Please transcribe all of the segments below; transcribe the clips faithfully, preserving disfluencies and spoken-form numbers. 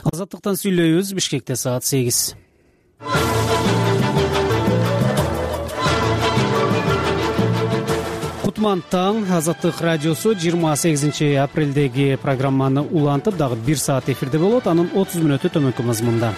Азаттыктан сүйлөйбүз. Бишкекте саат сегиз. Кутман таң. Азаттык радиосу жыйырма сегизинчи апрелдеги программаны улантып, дагы бир саат эфирде болот. Анын отуз мүнөтү төмөнкү мазмунда.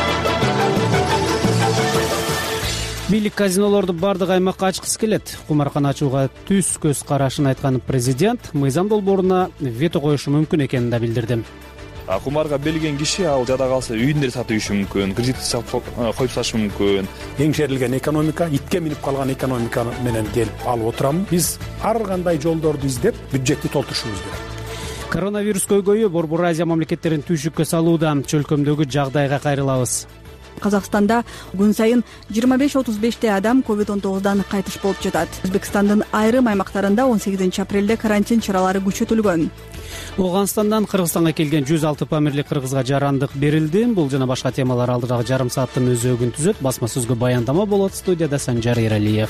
Бийлик казинолорду бардык аймакка ачкысы келет. Кумаркана ачууга түз көз карашын айткан президент мыйзам долбооруна вето коюшу мүмкүн экенин да билдирди. Кумарга белген киши ал жада калса үйүндө сатып ийиши мүмкүн, кредит коюп сатышы мүмкүн. Еңшерилген экономика, итке минип калган экономика менен келип алып отурам. Биз ар кандай жолдорду издеп бюджетти толтурушубуз керек. Коронавирус көйгөйү Борбор Азия мамлекеттерин түйшүккө салууда. Чөлкөмдөгү жагдайга кайрылабыз. Казакстанда күн сайын жыйырма беш отуз беште адам ковид он тогуздан кайтыш болуп жатат. Өзбекстандын айрым аймактарында он сегизинчи апрелде карантин чаралары күчөтүлгөн. Ооганстандан Кыргызстанга келген жүз алты памирлик кыргызга жарандык берилди. Бул жана башка темалар алдыдагы жарым сааттын өзөгүн түзөт. Басма сөзгө баяндама болот. Студияда Санжар Эралиев.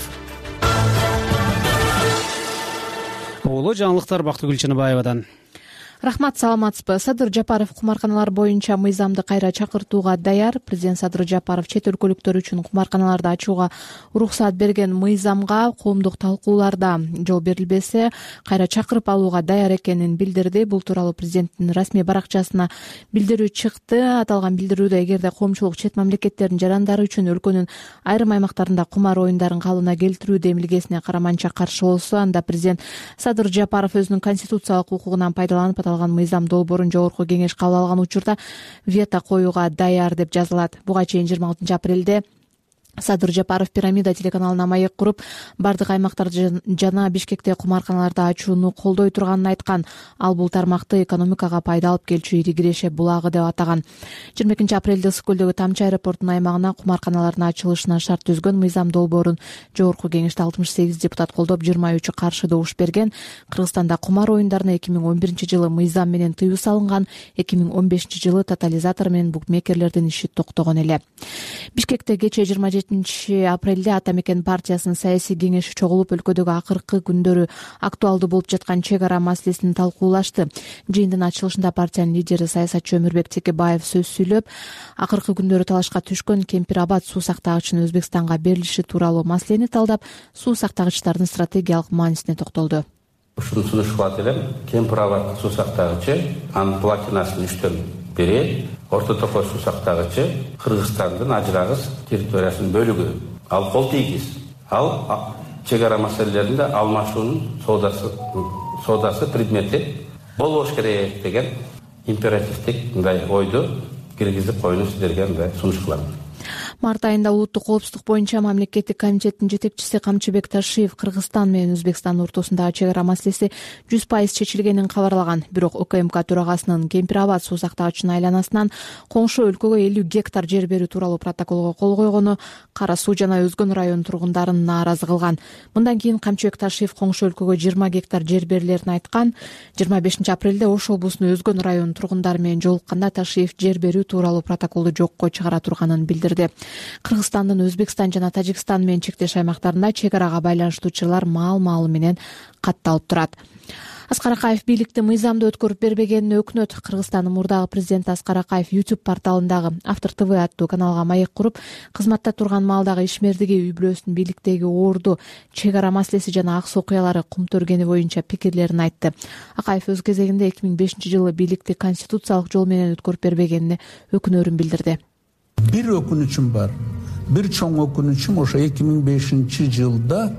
Улуу жаңылыктар Бактыгүл Чыныбаевадан. Рахмат, саламатсызбы. Садыр Жапаров кумарканалар боюнча мыйзамды кайра чакыртууга даяр. Президент Садыр Жапаров чет өлкөлүктөр үчүн кумарканаларды ачууга уруксат берген мыйзамга коомдук талкууларда жол берилбесе кайра чакырып алууга даяр экенин билдирди. Бул тууралуу президенттин расмий баракчасына билдирүү чыкты. Аталган билдирүүдө эгерде коомчулук чет мамлекеттердин жарандары үчүн өлкөнүн айрым аймактарында кумар оюндарын калыбына келтирүү демилгесине караманча каршы болсо, анда президент Садыр Жапаров өзүнүн конституциялык укугунан пайдаланып аталган мыйзам долбоорун жогорку кеңеш кабыл алган учурда вето коюуга даяр деп жазылат. Буга чейин жыйырма алтынчы апрелде Садыр Жапаров Пирамида телеканалына маек куруп, бардык аймактар жана Бишкекте кумарканаларды ачууну колдой турганын айткан. Ал бул тармакты экономикага пайда алып келчү ири киреше булагы деп атаган. жыйырма экинчи апрелде Ысык көлдөгү Тамчы аэропортунун аймагына кумарканалардын ачылышына шарт түзгөн мыйзам долбоорун жогорку кеңеште алтымыш сегиз депутат колдоп, жыйырма үчү каршы добуш берген. Кыргызстанда кумар оюндарына эки миң он биринчи жылы мыйзам менен тыюу салынган, эки миң он бешинчи жылы тотализатор менен букмекерлердин иши токтогон эле. Бишкекте кечээ жыйырма жетинчи апрелде Ата Мекен партиясынын саясий кеңеши чогулуп, өлкөдөгү акыркы күндөрү актуалдуу болуп жаткан чек ара маселесин талкуулашты. Жыйындын ачылышында партиянын лидери саясатчы Өмүрбек Текебаев сөз сүйлөп, акыркы күндөрү талашка түшкөн Кемпир Абад суу сактагычынын Өзбекстанга берилиши тууралуу маселени талдап, суу сактагычтардын стратегиялык маанисине токтолду. Ушуну сунуштап элем. Кемпир Абад суу сактагычы анын платинасын үчтөн бири, Орто Токой суу сактагычы Кыргызстандын ажырагыс территориясынын бөлүгү. Ал кол тийгиз. Ал чек ара маселелеринде алмашуунун соодасы соодасы предмети болбош керек деген императивдик мындай ойду киргизип коюуну сиздерге мындай сунуш кылам. Март айында улуттук коопсуздук боюнча мамлекеттик комитеттин жетекчиси Камчыбек Ташиев Кыргызстан менен Өзбекстан ортосундагы чек ара маселеси жүз пайыз чечилгенин кабарлаган. Бирок УКМК төрагасынын Кемпир Абад суу сактагычынын айланасынан коңшу өлкөгө элүү гектар жер берүү тууралуу протоколго кол койгону Кара суу жана Өзгөн район тургундарын нааразы кылган. Мындан кийин Камчыбек Ташиев коңшу өлкөгө жыйырма гектар жер берилерин айткан. жыйырма бешинчи апрелде Ош облусунун Өзгөн район тургундары менен жолукканда Ташиев жер берүү тууралуу протоколду жокко чыгара турганын билдирди. Кыргызстандын Өзбекстан жана Тажикстан менен чектеш аймактарында чек арага байланыштуу чырлар маал-маалы менен катталып турат. Аскар Акаев бийликти мыйзамды өткөрүп бербегенине өкүнөт. Кыргызстандын мурдагы президенти Аскар Акаев YouTube порталындагы Автор ТВ аттуу каналга маек куруп, кызматта турган маалдагы ишмердиги, үй бүлөсүнүн бийликтеги оорду, чек ара маселеси жана акыс окуялары кумтөргени боюнча пикирлерин айтты. Акаев өз кезегинде эки миң бешинчи жылы бийликти конституциялык жол менен өткөрүп бербегенине өкүнөрүн билдирди. Бир өкүнүчүм бар. Бир чоң өкүнүчүм ошо эки миң бешинчи жылда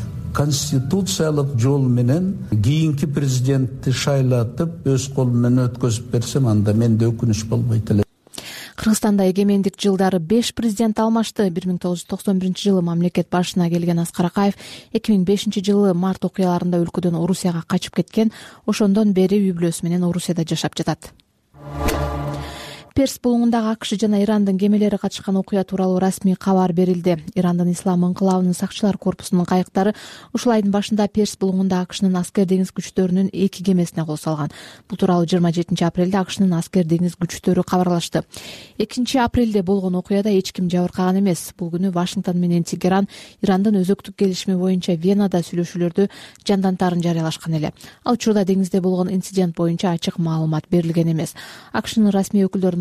конституциялык жол менен кийинки президентти шайлатып, өз колу менен өткөзүп берсем, анда менде өкүнүч болбойт эле. Кыргызстанда эгемендик жылдары беш президент алмашты. бир миң тогуз жүз токсон биринчи жылы мамлекет башына келген Аскар Акаев эки миң бешинчи жылы март окуяларында өлкөдөн Орусияга качып кеткен. Ошондон бери үй бүлөсү менен Орусияда жашап жатат. Перс булуңундагы АКШ жана Ирандын кемелери катышкан окуя тууралуу расмий кабар берилди. Ирандын Ислам ыңкылабынын сакчылар корпусунун кайыктары ушул айдын башында Перс булуңунда АКШнын аскер деңиз күчтөрүнүн эки кемесине кол салган. Бул тууралуу жыйырма жетинчи апрелде АКШнын аскер деңиз күчтөрү кабарлашты. экинчи апрелде болгон окуяда эч ким жабыркаган эмес. Бул күнү Вашингтон менен Тегеран Ирандын өзөктүк келишими боюнча Венада сүйлөшүүлөрдү жандантаарын жарыялашкан эле. Ал учурда деңизде болгон инцидент боюнча ачык маалымат берилген эмес. АКШнын расмий өкүлдөрүнүн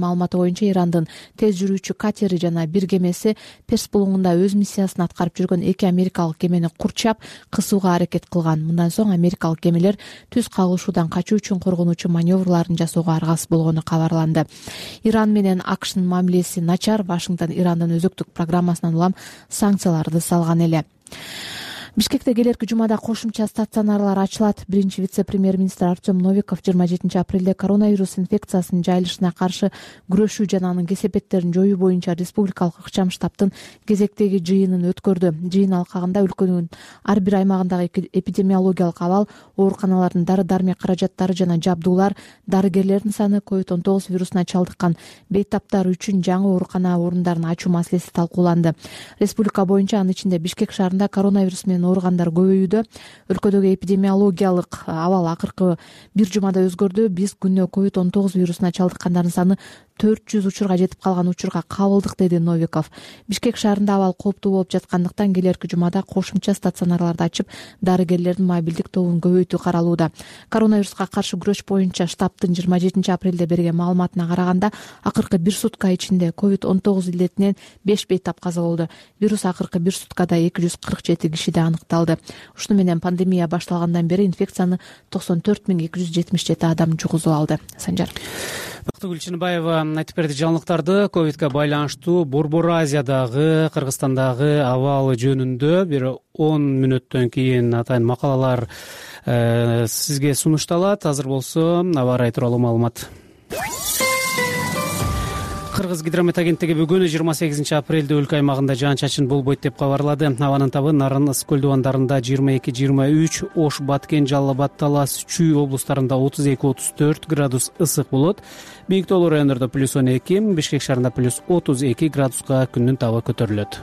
маалыматы боюнча Ирандын тез жүрүүчү катери жана бир кемеси Перс булуңунда өз миссиясын аткарып жүргөн эки америкалык кемени курчап кысууга аракет кылган. Мындан соң америкалык кемелер түз кагылышуудан качуу үчүн коргонуучу маневрларын жасоого аргасыз болгону кабарланды. Иран менен АКШнын мамилеси начар. Вашингтон Ирандын өзөктүк программасынан улам санкцияларды салган эле. Бишкекте келерки жумада кошумча стационарлар ачылат. Биринчи вице-премьер-министр Артем Новиков жыйырма жетинчи апрелде коронавирус инфекциясынын жайылышына каршы күрөшүү жана анын кесепеттерин жоюу боюнча республикалык ыкчам штабтын кезектеги жыйынын өткөрдү. Жыйын алкагында өлкөнүн ар бир аймагындагы эпидемиологиялык абал, ооруканалардын дары-дармек каражаттары жана жабдуулар, дарыгерлердин саны, ковид он тогуз вирусуна чалдыккан бейтаптар үчүн жаңы оорукана орундарын ачуу маселеси талкууланды. Республика боюнча анын ичинде Бишкек шаарында коронавирус менен ооругандар көбөйүүдө. Өлкөдөгү эпидемиологиялык абал акыркы бир жумада өзгөрдү. Биз күнүнө ковид он тогуз вирусуна чалдыккандардын саны төрт жүз учурга жетип калган учурга кабылдык, деди Новиков. Бишкек шаарында абал кооптуу болуп жаткандыктан келерки жумада кошумча стационарларды ачып, дарыгерлердин мобилдик тобун көбөйтүү каралууда. Коронавируска каршы күрөш боюнча штабтын жыйырма жетинчи апрелде берген маалыматына караганда, акыркы бир сутка ичинде ковид он тогуз илдетинен беш бейтап каза болду. Вирус акыркы бир суткада эки жүз кырк жети кишиде аныкталды. Ушуну менен пандемия башталгандан бери инфекцияны токсон төрт миң эки жүз жетимиш жети адам жугузуп алды. Санжар. Бактыгүл Чынбаева айтып берди жаңылыктарды. Ковидке байланыштуу Борбор Азиядагы, Кыргызстандагы абалы жөнүндө бир он мүнөттөн кийин атайын макалалар э, сизге сунушталат. Азыр болсо аба ырайы тууралуу маалымат. Кыргыз гидромет агенттиги бүгүн жыйырма сегизинчи апрелде өлкө аймагында жаан-чачын болбойт деп кабарлады. Абанын табы Нарын, Ысык көл дубандарында жыйырма эки жыйырма үч, Ош, Баткен, Жалал Абад, Талас, Чүй облустарында отуз эки отуз төрт градус ысык болот. Бийик тоолуу райондордо плюс он эки, Бишкек шаарында плюс отуз эки градуска күндүн табы көтөрүлөт.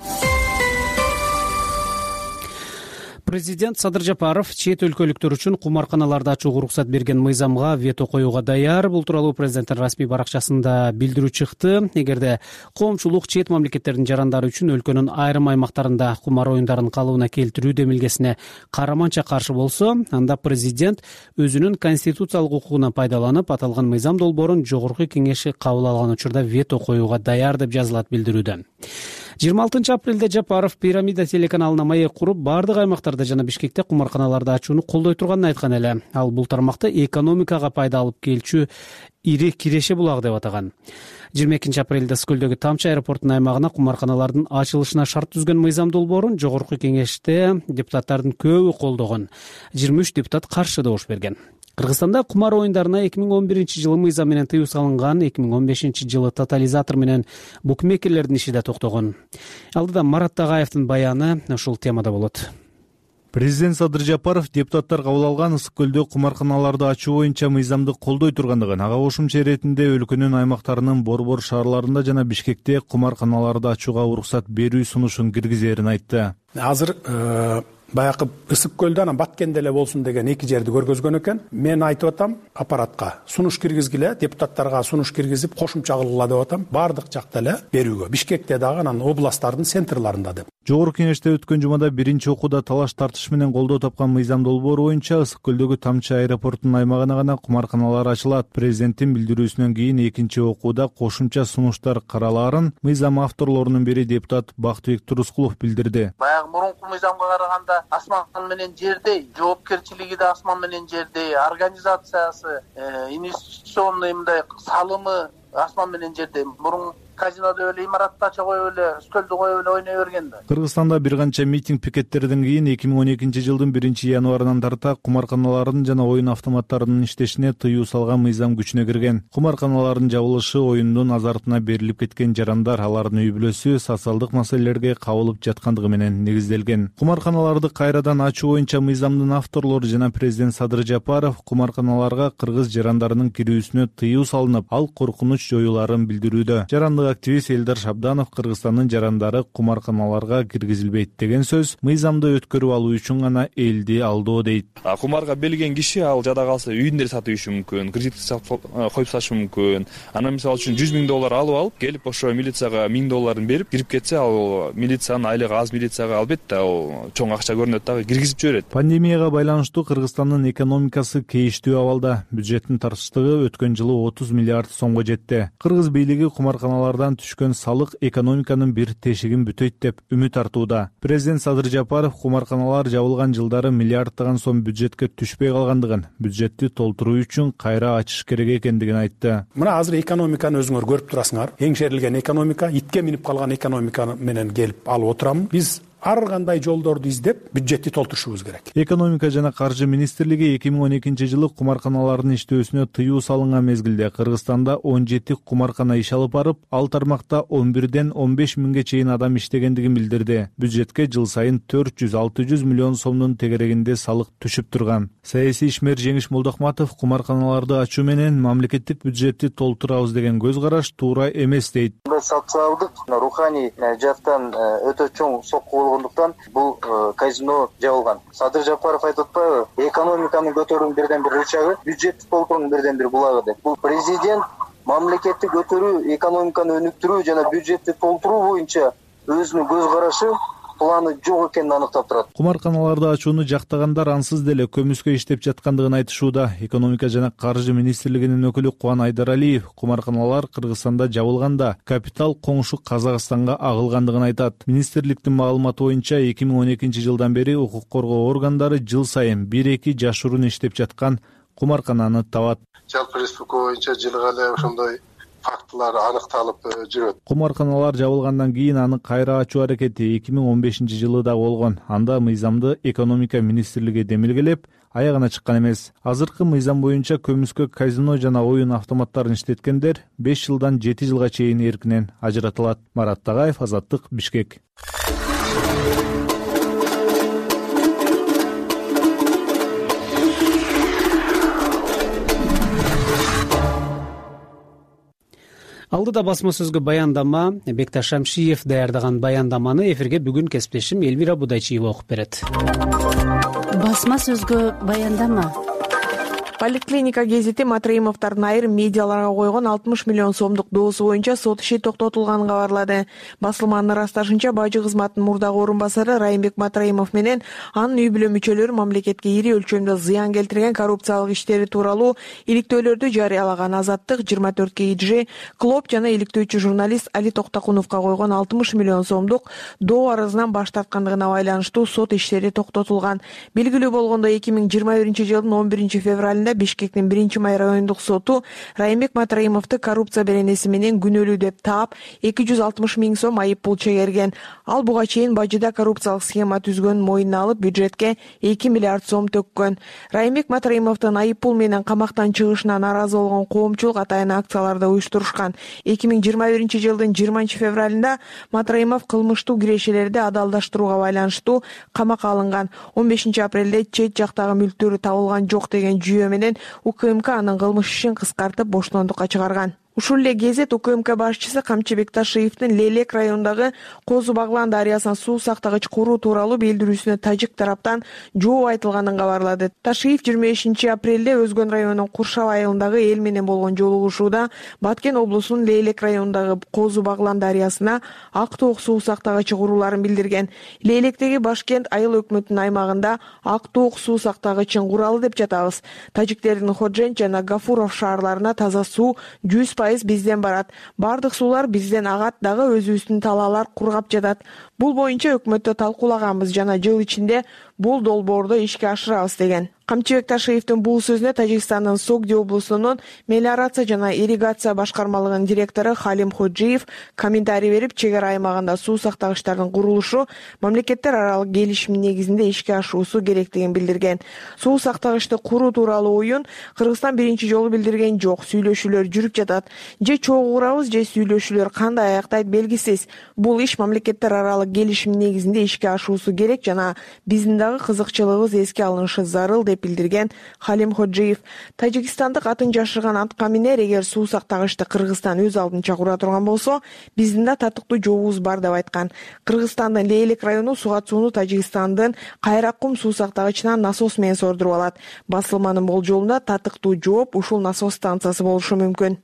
Президент Садыр Жапаров чет өлкөлүктөр үчүн кумарканаларды ачууга уруксат берген мыйзамга вето коюуга даяр. Бул тууралуу президенттин расмий баракчасында билдирүү чыкты. Эгерде коомчулук чет мамлекеттердин жарандары үчүн өлкөнүн айрым аймактарында кумар оюндарын калыбына келтирүү демилгесине караманча каршы болсо, анда президент өзүнүн конституциялык укугунан пайдаланып, аталган мыйзам долбоорун жогорку кеңеши кабыл алган учурда вето коюуга даяр деп жазылат билдирүүдө. жыйырма алтынчы апрелде Жапаров Пирамида телеканалына маек куруп, бардык аймактарда жана Бишкекте кумарканаларды ачууну колдой турганын айткан эле. Ал бул тармакты экономикага пайда алып келчү ири киреше булагы деп атаган. жыйырма экинчи апрелде Ысык көлдөгү Тамчы аэропортунун аймагына кумарканалардын ачылышына шарт түзгөн мыйзам долбоорун жогорку кеңеште депутаттардын көбү колдогон. жыйырма үч депутат каршы добуш берген. Кыргызстанда кумар оюндарына эки миң он биринчи жылы мыйзам менен тыюу салынган, эки миң он бешинчи жылы тотализатор менен букмекерлердин иши да токтогон. Алдыда Марат Тагаевдин баяны ушул темада болот. Президент Садыр Жапаров депутаттар кабыл алган Ысык көлдө кумарканаларды ачуу боюнча мыйзамды колдой тургандыгын, ага кошумча иретинде өлкөнүн аймактарынын борбор шаарларында жана Бишкекте кумарканаларды ачууга уруксат берүү сунушун киргизерин айтты. Азыр баягы Ысык көлдө анан Баткенде эле болсун деген эки жерди көргөзгөн экен. Мен айтып атам, аппаратка сунуш киргизгиле, депутаттарга сунуш киргизип кошумча кылгыла деп атам. Бардык жакта эле берүүгө, Бишкекте дагы анан областтардын центрларында деп. Жогорку кеңеште өткөн жумада биринчи окууда талаш тартыш менен колдоо тапкан мыйзам долбоору боюнча Ысык көлдөгү Тамчы аэропортунун аймагына гана кумарканалар ачылат. Президенттин билдирүүсүнөн кийин экинчи окууда кошумча сунуштар каралаарын мыйзам авторлорунун бири депутат Бактыбек Турускулов билдирди. Баягы мурунку мыйзамга караганда асман менен жердей, жоопкерчилиги да асман менен жердей, организациясы, инвестиционный мындай салымы асман менен жердей. Мурун казинодо эле имаратты ача коюп эле, үстөлдү коюп эле ойной берген да. Кыргызстанда бир канча митинг пикеттерден кийин эки миң он экинчи жылдын биринчи январынан тарта кумарканалардын жана оюн автоматтарынын иштешине тыюу салган мыйзам күчүнө кирген. Кумарканалардын жабылышы оюндун азартына берилип кеткен жарандар, алардын үй бүлөсү социалдык маселелерге кабылып жаткандыгы менен негизделген. Кумарканаларды кайрадан ачуу боюнча мыйзамдын авторлору жана президент Садыр Жапаров кумарканаларга кыргыз жарандарынын кирүүсүнө тыюу салынып, ал коркунуч жоюларын билдирүүдө. Жарандык Кыргызстандык активист Элдар Шабданов Кыргызстандын жарандары кумарканаларга киргизилбейт деген сөз мыйзамды өткөрүп алуу үчүн гана элди алдоо дейт. Кумарга белген киши ал жада калса үйүндө сатып ийиши мүмкүн, кредитке коюп сатышы мүмкүн. Анан мисалы үчүн жүз миң доллар алып алып, келип ошо милицияга миң долларын берип кирип кетсе, ал милициянын айлыгы аз милицияга албетте ал чоң акча көрүнөт дагы, киргизип жиберет. Пандемияга байланыштуу Кыргызстандын экономикасы кейиштүү абалда. Бюджеттин тартыштыгы өткөн жылы отуз миллиард сомго жетти. Кыргыз бийлиги кумарканалардан түшкөн салык экономиканын бир тешигин бүтөйт деп үмүт артууда. Президент Садыр Жапаров кумарканалар жабылган жылдары миллиарддаган сом бюджетке түшпөй калгандыгын, бюджетти толтуруу үчүн кайра ачыш керек экендигин айтты. Мына азыр экономиканы өзүңөр көрүп турасыңар. Эңшерилген экономика, итке минип калган экономика менен келип алып отурамын. Биз ар кандай жолдорду издеп бюджетти толтурушубуз керек. Экономика жана каржы министрлиги эки миң он экинчи жылы кумарканалардын иштөөсүнө тыюу салынган мезгилде Кыргызстанда он жети кумаркана иш алып барып, ал тармакта он бирден он беш миңге чейин адам иштегендигин билдирди. Бюджетке жыл сайын төрт жүз алты жүз миллион сомдун тегерегинде салык түшүп турган. Саясий ишмер Жеңиш Молдохматов кумарканаларды ачуу менен мамлекеттик бюджетти толтурабыз деген көз караш туура эмес дейт. Социалдык, руханий жактан өтө чоң сокку болгондуктан бул казино жабылган. Садыр Жапаров айтып атпайбы, экономиканын көтөрүүнүн бирден бир рычагы бюджетти толтуруунун бирден бир булагы деп. Бул президент мамлекетти көтөрүү, экономиканы өнүктүрүү жана бюджетти толтуруу боюнча өзүнүн көз карашы, планы жок экенин аныктап турат. Кумарканаларды ачууну жактагандар ансыз деле көмүскө иштеп жаткандыгын айтышууда. Экономика жана каржы министрлигинин өкүлү Кубан Айдаралиев кумарканалар Кыргызстанда жабылганда капитал коңшу Казакстанга агылгандыгын айтат. Министрликтин маалыматы боюнча эки миң он экинчи жылдан бери укук коргоо органдары жыл сайын бир-эки жашыруун иштеп жаткан кумаркананы табат. Жалпы республика боюнча жылга эле ошондой фактылар аныкталып жүрөт. Кумарканалар жабылгандан кийин аны кайра ачуу аракети эки миң он бешинчи жылы да болгон. Анда мыйзамды экономика министрлиги демилгелеп, аягына чыккан эмес. Азыркы мыйзам боюнча көмүскө казино жана оюн автоматтарын иштеткендер беш жылдан жети жылга чейин эркинен ажыратылат. Марат Тагаев, Азаттык, Бишкек. Алдыда басма сөзгө баяндама Бекташ Шамшиев даярдаган баяндаманы эфирге бүгүн кесиптешим Элвира Будайчиева окуп берет. Басма сөзгө баяндама. Поликлиника гезити Матраимовдордун айрым медиаларга койгон алтымыш миллион сомдук доосу боюнча сот иши токтотулганын кабарлады. Басылманын ырасташынча, бажы кызматынын мурдагы орун басары Райымбек Матраимов менен анын үй бүлө мүчөлөрү мамлекетке ири өлчөмдө зыян келтирген коррупциялык иштери тууралуу иликтөөлөрдү жарыялаган. Азаттык жыйырма төрт КИЖ Клоп жана иликтөөчү журналист Али Токтакуновго койгон алтымыш миллион сомдук доо арызынан баш тарткандыгына байланыштуу сот иштери токтотулган. Белгилүү болгондой, эки миң жыйырма биринчи жылдын он биринчи февралында Бишкектин биринчи май райондук соту Райымбек Матраимовду коррупция беренеси менен күнөөлүү деп таап эки жүз алтымыш миң сом айып пул чегерген. Ал буга чейин бажыда коррупциялык схема түзгөнүн мойнуна алып, бюджетке эки миллиард сом төккөн. Райымбек Матраимовдун айып пул менен камактан чыгышына наразы болгон коомчулук атайын акцияларды уюштурушкан. эки миң жыйырма биринчи жылдын жыйырманчы февралында Матраимов кылмыштуу кирешелерди адалдаштырууга байланыштуу камакка алынган. он бешинчи апрелде чет жактагы мүлктөрү табылган жок деген жүйө менен УКМК анын кылмыш ишин кыскартып боштондукка чыгарган. Ушул эле кезет УКМК башчысы Камчыбек Ташиевдин Лелек районундагы Козу Баглан дарыясына суу сактагыч куруу тууралуу билдирүүсүнө тажик тараптан жооп айтылганын кабарлады. Ташиев жыйырма бешинчи апрелде Өзгөн районунун Куршап айылындагы эл менен болгон жолугушууда Баткен облусунун Лелек районундагы Козу Баглан дарыясына ак тоок суу сактагычы курууларын билдирген. Лелектеги Башкент айыл өкмөтүнүн аймагында ак тоок суу сактагычын куралы деп жатабыз. Тажиктердин Ходжент жана Гафуров шаарларына таза суу жүз пайыз бизден барат. Бардык суулар бизден агат, дагы өзүбүздүн талаалар кургап жатат. Бул боюнча өкмөттө талкуулаганбыз жана жыл ичинде бул долбоорду ишке ашырабыз деген. Камчыбек Ташиевдин бул сөзүнө Тажикстандын Согди облусунун мелиорация жана ирригация башкармалыгынын директору Халим Ходжиев комментарий берип, чек ара аймагында суу сактагычтардын курулушу мамлекеттер аралык келишим негизинде ишке ашуусу керектигин билдирген. Суу сактагычты куруу тууралуу оюн Кыргызстан биринчи жолу билдирген жок. Сүйлөшүүлөр жүрүп жатат. Же чогуу курабыз, же сүйлөшүүлөр кандай аяктайт белгисиз. Бул иш мамлекеттер аралык келишим негизинде ишке ашуусу керек жана биздин жайындагы кызыкчылыгыбыз эске алынышы зарыл деп билдирген Халим Ходжиев. Тажикстандык атын жашырган анткаминер эгер суусактагычты Кыргызстан өз алдынча кура турган болсо, биздин да татыктуу жообубуз бар деп айткан. Кыргызстандын Лейлек району сугат сууну Тажикстандын Кайраккум суусактагычынан насос менен сордуруп алат. Басылманын болжолунда татыктуу жооп ушул насос станциясы болушу мүмкүн.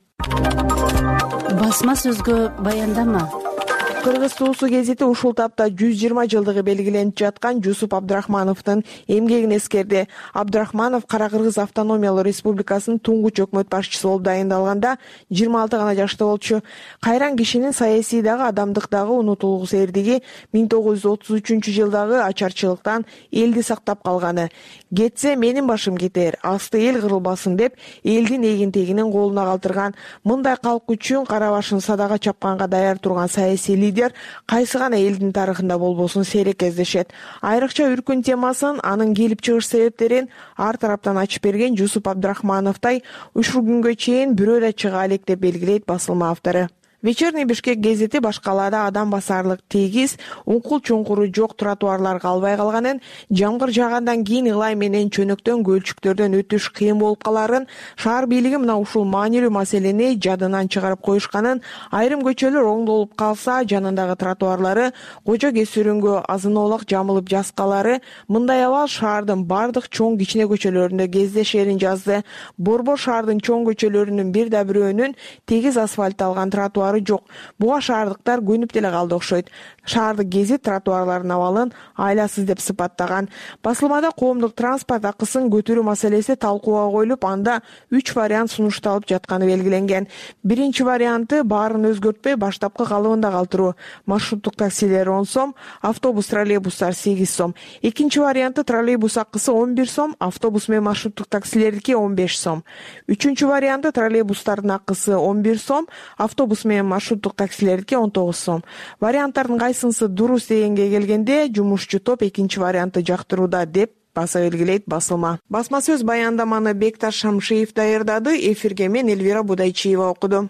Басма сөзгө баяндама. Кыргыз суусу гезити ушул тапта жүз жыйырма жылдыгы белгиленип жаткан Жусуп Абдрахмановдун эмгегин эскерди. Абдрахманов Кара Кыргыз автономиялуу республикасынын туңгуч өкмөт башчысы болуп дайындалганда жыйырма алты гана жашта болчу. Кайран кишинин саясий дагы адамдык дагы унутулгусу эрдиги миң тогуз жүз отуз үчүнчү жылдагы ачарчылыктан элди сактап калганы. Кетсе менин башым кетер, асты эл кырылбасын деп элдин эгин-тегинин колуна калтырган. Мындай калк үчүн кара башын садага чапканга даяр турган саясий лидер кайсы гана элдин тарыхында болбосун сейрек кездешет. Айрыкча үркүн темасын, анын келип чыгыш себептерин ар тараптан ачып берген Жусуп Абдрахмановдай ушул күнгө чейин бирөө да чыга элек деп белгилейт басылма автору. Вечерний Бишкек гезити башкалаада адам басарлык тегиз, уңкул чуңкуру жок тротуарлар калбай калганын, жамгыр жаагандан кийин ылай менен чөнөктөн көлчүктөрдөн өтүш кыйын болуп каларын, шаар бийлиги мына ушул маанилүү маселени жадынан чыгарып коюшканын, айрым көчөлөр оңдолуп калса, жанындагы тротуарлары кожо кесүрүнгө азын-оолак жамылып жазкалары, мындай абал шаардын бардык чоң кичине көчөлөрүндө кездешерин жазды. Борбор шаардын чоң көчөлөрүнүн бир да бирөөнүн тегиз асфальтталган тротуары жок. Буга шаардыктар көнүп деле калды окшойт. Шаардык гезит тротуарлардын абалын айласыз деп сыпаттаган. Басылмада коомдук транспорт акысын көтөрүү маселеси талкууга коюлуп, анда үч вариант сунушталып жатканы белгиленген. Биринчи варианты баарын өзгөртпөй баштапкы калыбында калтыруу. Маршруттук таксилер он сом, автобус, троллейбустар сегиз сом. Экинчи варианты троллейбус акысы он бир сом, автобус менен маршруттук таксилердики он беш сом. Үчүнчү варианты троллейбустардын акысы он бир сом, автобус менен маршруттук таксилердики он тогуз сом. Варианттардын кайсынысы дурус дегенге келгенде, жумушчу топ экинчи вариантты жактырууда деп баса белгилейт басылма. Басма сөз баяндаманы Бекташ Шамшиев даярдады, эфирге мен Эльвира Будайчиева окуду.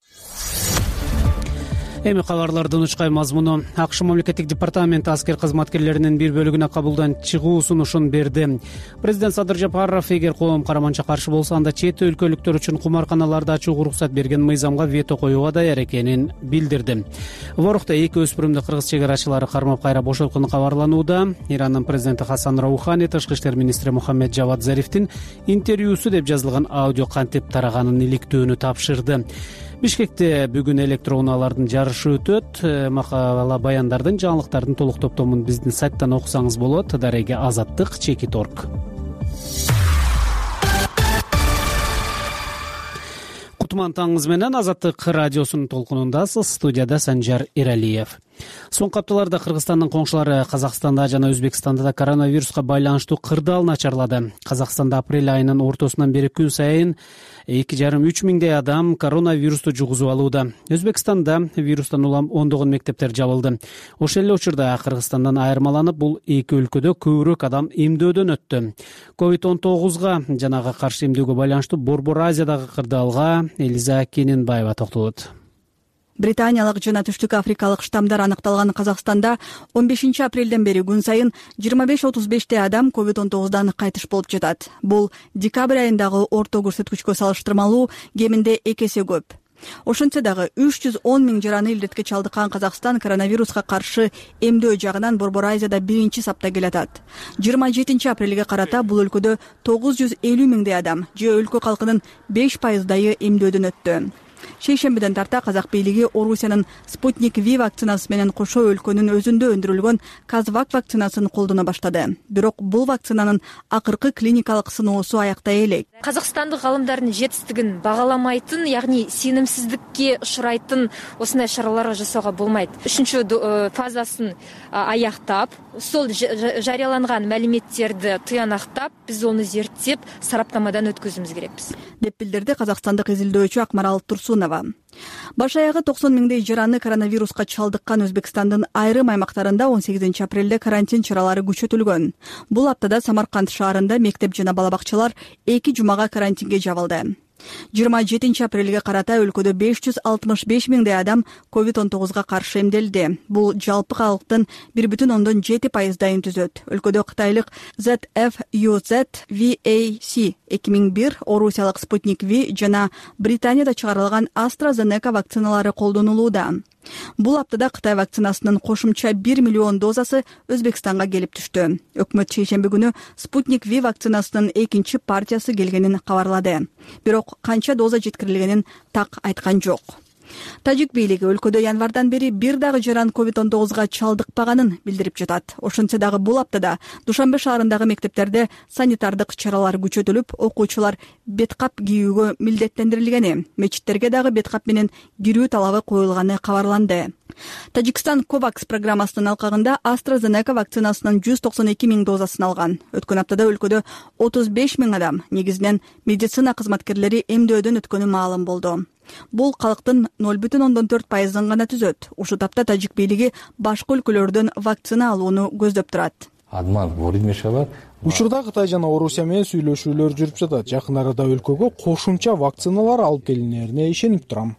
Эми кабарлардын учкай мазмуну. АКШ мамлекеттик департаменти аскер кызматкерлеринин бир бөлүгүнө кабылдан чыгуу сунушун берди. Президент Садыр Жапаров эгер коом караманча каршы болсо, анда чет өлкөлүктөр үчүн кумарканаларды ачууга уруксат берген мыйзамга вето коюуга даяр экенин билдирди. Ворукта эки өспүрүмдү кыргыз чек арачылары кармап кайра бошоткону кабарланууда. Иранын президенти Хасан Роухани тышкы иштер министри Мухаммед Жавад Зарифтин интервьюсу деп жазылган аудио кантип тараганын иликтөөнү тапшырды. Бишкекте бүгүн электроунаалардын жарышы өтөт. Макала баяндардын, жаңылыктардын толук топтомун биздин сайттан окусаңыз болот. Дареге Азаттык, Чекит орг. Кутман таңыңыз менен Азаттык радиосунун толкунундасыз. Студияда Санжар Иралиев. Соңку апталарда Кыргызстандын коңшулары Казакстанда жана Өзбекстанда да коронавируска байланыштуу кырдаал начарлады. Казакстанда апрель айынын ортосунан бери күн сайын эки жарым үч миңдей адам коронавирусту жугузуп алууда. Өзбекстанда вирустан улам ондогон мектептер жабылды. Ошол эле учурда Кыргызстандан айырмаланып, бул эки өлкөдө көбүрөөк адам эмдөөдөн өттү. ковид он тогузга жанага каршы эмдөөгө байланыштуу Борбор Азиядагы кырдаалга Элиза Кененбаева токтолот. Британиялык жана түштүк африкалык штамдар аныкталган Казакстанда он бешинчи апрелден бери күн сайын жыйырма беш отуз бештей адам ковид он тогуздан кайтыш болуп жатат. Бул декабрь айындагы орто көрсөткүчкө салыштырмалуу кеминде эки эсе көп. Ошентсе дагы үч жүз он миң жараны илдетке чалдыккан Казакстан коронавируска каршы эмдөө жагынан Борбор Азияда биринчи сапта келатат. жыйырма жетинчи апрелге карата бул өлкөдө тогуз жүз элүү миңдей адам же өлкө калкынын беш пайыздайы эмдөөдөн өттү. Шейшембиден тарта Казак бийлиги Орусиянын Спутник Ви вакцинасы менен кошо өлкөнүн өзүндө өндүрүлгөн Казвак вакцинасын колдоно баштады. Бирок бул вакцинанын акыркы клиникалык сыноосу аяктай элек. Казакстандык галымдардын жетистигин багаламайтын, ягни сенимсиздикке учурайтын осундай чаралар жасоого болмойт. Үчүнчү фазасын аяктап, сол жарыяланган маалиметтерди тыянактап, биз аны зерттеп, сараптамадан өткөзүбүз керекпиз, деп билдирди казакстандык изилдөөчү Акмарал Турсунова. Баш аягы токсон миңдей жараны коронавируска чалдыккан Өзбекстандын айрым аймактарында он сегизинчи апрелде карантин чаралары күчөтүлгөн. Бул аптада Самарканд шаарында мектеп жана бала бакчалар эки жумага карантинге жабылды. жыйырма жетинчи апрелге карата өлкөдө беш жүз алтымыш беш миңдей адам ковид он тогузга каршы эмделди. Бул жалпы калктын бир бүтүн ондон жети пайыздайын түзөт. Өлкөдө кытайлык зет эф ю зет ви эй си эки миң бир, орусиялык Спутник V жана Британияда чыгарылган AstraZeneca вакциналары колдонулууда. Бул аптада Кытай вакцинасынын кошумча бир миллион дозасы Өзбекстанга келип түштү. Өкмөт шейшемби күнү Спутник V вакцинасынын экинчи партиясы келгенин кабарлады. Бирок канча доза жеткирилгенин так айткан жок. Тажик бийлиги өлкөдө январдан бери бир дагы жаран ковид он тогузга чалдыкпаганын билдирип жатат. Ошентсе дагы бул аптада Душанбе шаарындагы мектептерде санитардык чаралар күчөтүлүп, окуучулар беткап кийүүгө милдеттендирилгени, мечиттерге дагы беткап менен кирүү талабы коюлганы кабарланды. Тажикстан Ковакс программасынын алкагында AstraZeneca вакцинасынын жүз токсон эки миң дозасын алган. Өткөн аптада өлкөдө отуз беш миң адам, негизинен медицина кызматкерлери эмдөөдөн өткөнү маалым болду. Бул калктын ноль бүтүн ондон төрт пайызын гана түзөт. Ушул тапта тажик бийлиги башка өлкөлөрдөн вакцина алууну көздөп турат. Учурда Кытай жана Орусия менен сүйлөшүүлөр жүрүп жатат. Жакын арада өлкөгө кошумча вакциналар алып келинине ишенип турам.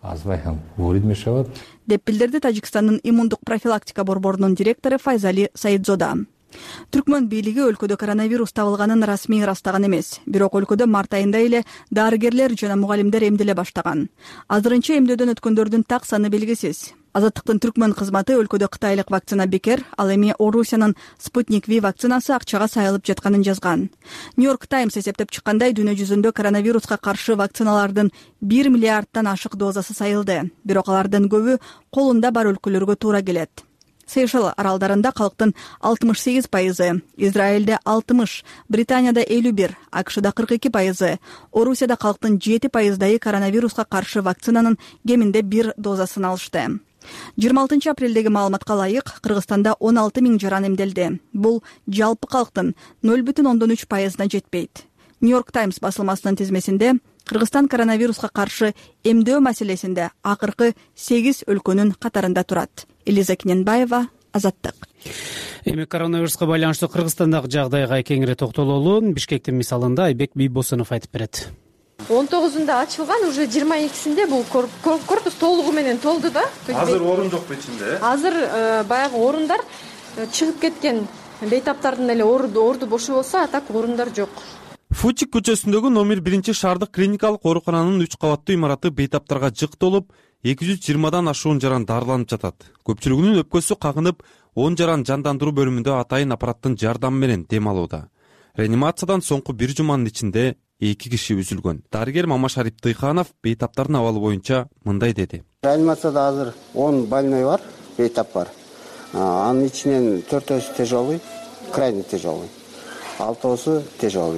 деп билдирди Тажикстандын иммундук профилактика борборунун директору Файзали Саидзода. Түркмөн бийлиги өлкөдө коронавирус табылганын расмий ырастаган эмес. Бирок өлкөдө март айында эле дарыгерлер жана мугалимдер эмделе баштаган. Азырынча эмдөөдөн өткөндөрдүн так саны белгисиз. Азаттыктын Түркмөн кызматы өлкөдө кытайлык вакцина бекер, ал эми Орусиянын Спутник V вакцинасы акчага сайылып жатканын жазган. Нью-Йорк Таймс эсептеп чыккандай, дүйнө жүзүндө коронавируска каршы вакциналардын бир миллиардтан ашык дозасы сайылды. Бирок алардын көбү колунда бар өлкөлөргө туура келет. Сейшел аралдарында калктын алтымыш сегиз пайызы, Израилде алтымыш, Британияда элүү бир, АКШда кырк эки пайызы, Орусияда калктын жети пайыздайы коронавируска каршы вакцинанын кеминде бир дозасын алышты. жыйырма алтынчы апрелдеги маалыматка ылайык, Кыргызстанда он алты миң жаран эмделди. Бул жалпы калктын ноль бүтүн ондон үч пайызына жетпейт. Нью-Йорк Таймс басылмасынын тизмесинде Кыргызстан коронавируска каршы эмдөө маселесинде акыркы сегиз өлкөнүн катарында турат. Элиза Кененбаева, Азаттык. Эми коронавируска байланыштуу Кыргызстандагы жагдайга кеңири токтололу. Бишкектин мисалында Айбек Бийбосунов айтып берет. он тогузунда ачылган, уже жыйырма экисинде бул корпус толугу менен толду да. Азыр орун жокпу ичинде? Азыр баягы орундар чыгып кеткен бейтаптардын эле орду бошу болсо, а так орундар жок. Фучик көчөсүндөгү номер биринчи шаардык клиникалык оорукананын үч кабаттуу имараты бейтаптарга жык толуп, эки жүз жыйырмадан ашуун жаран дарыланып жатат. Көпчүлүгүнүн өпкөсү кагынып, он жаран жандандыруу бөлүмүндө атайын аппараттын жардамы менен дем алууда. Реанимациядан соңку бир жуманын ичинде эки киши үзүлгөн. Дарыгер Мамашарип Тыйханов бейтаптардын абалы боюнча мындай деди. Реанимацияда азыр он больной бар, бейтап бар. Анын ичинен төртөөсү тяжелый, крайне тяжелый. Алтоосу тяжелый.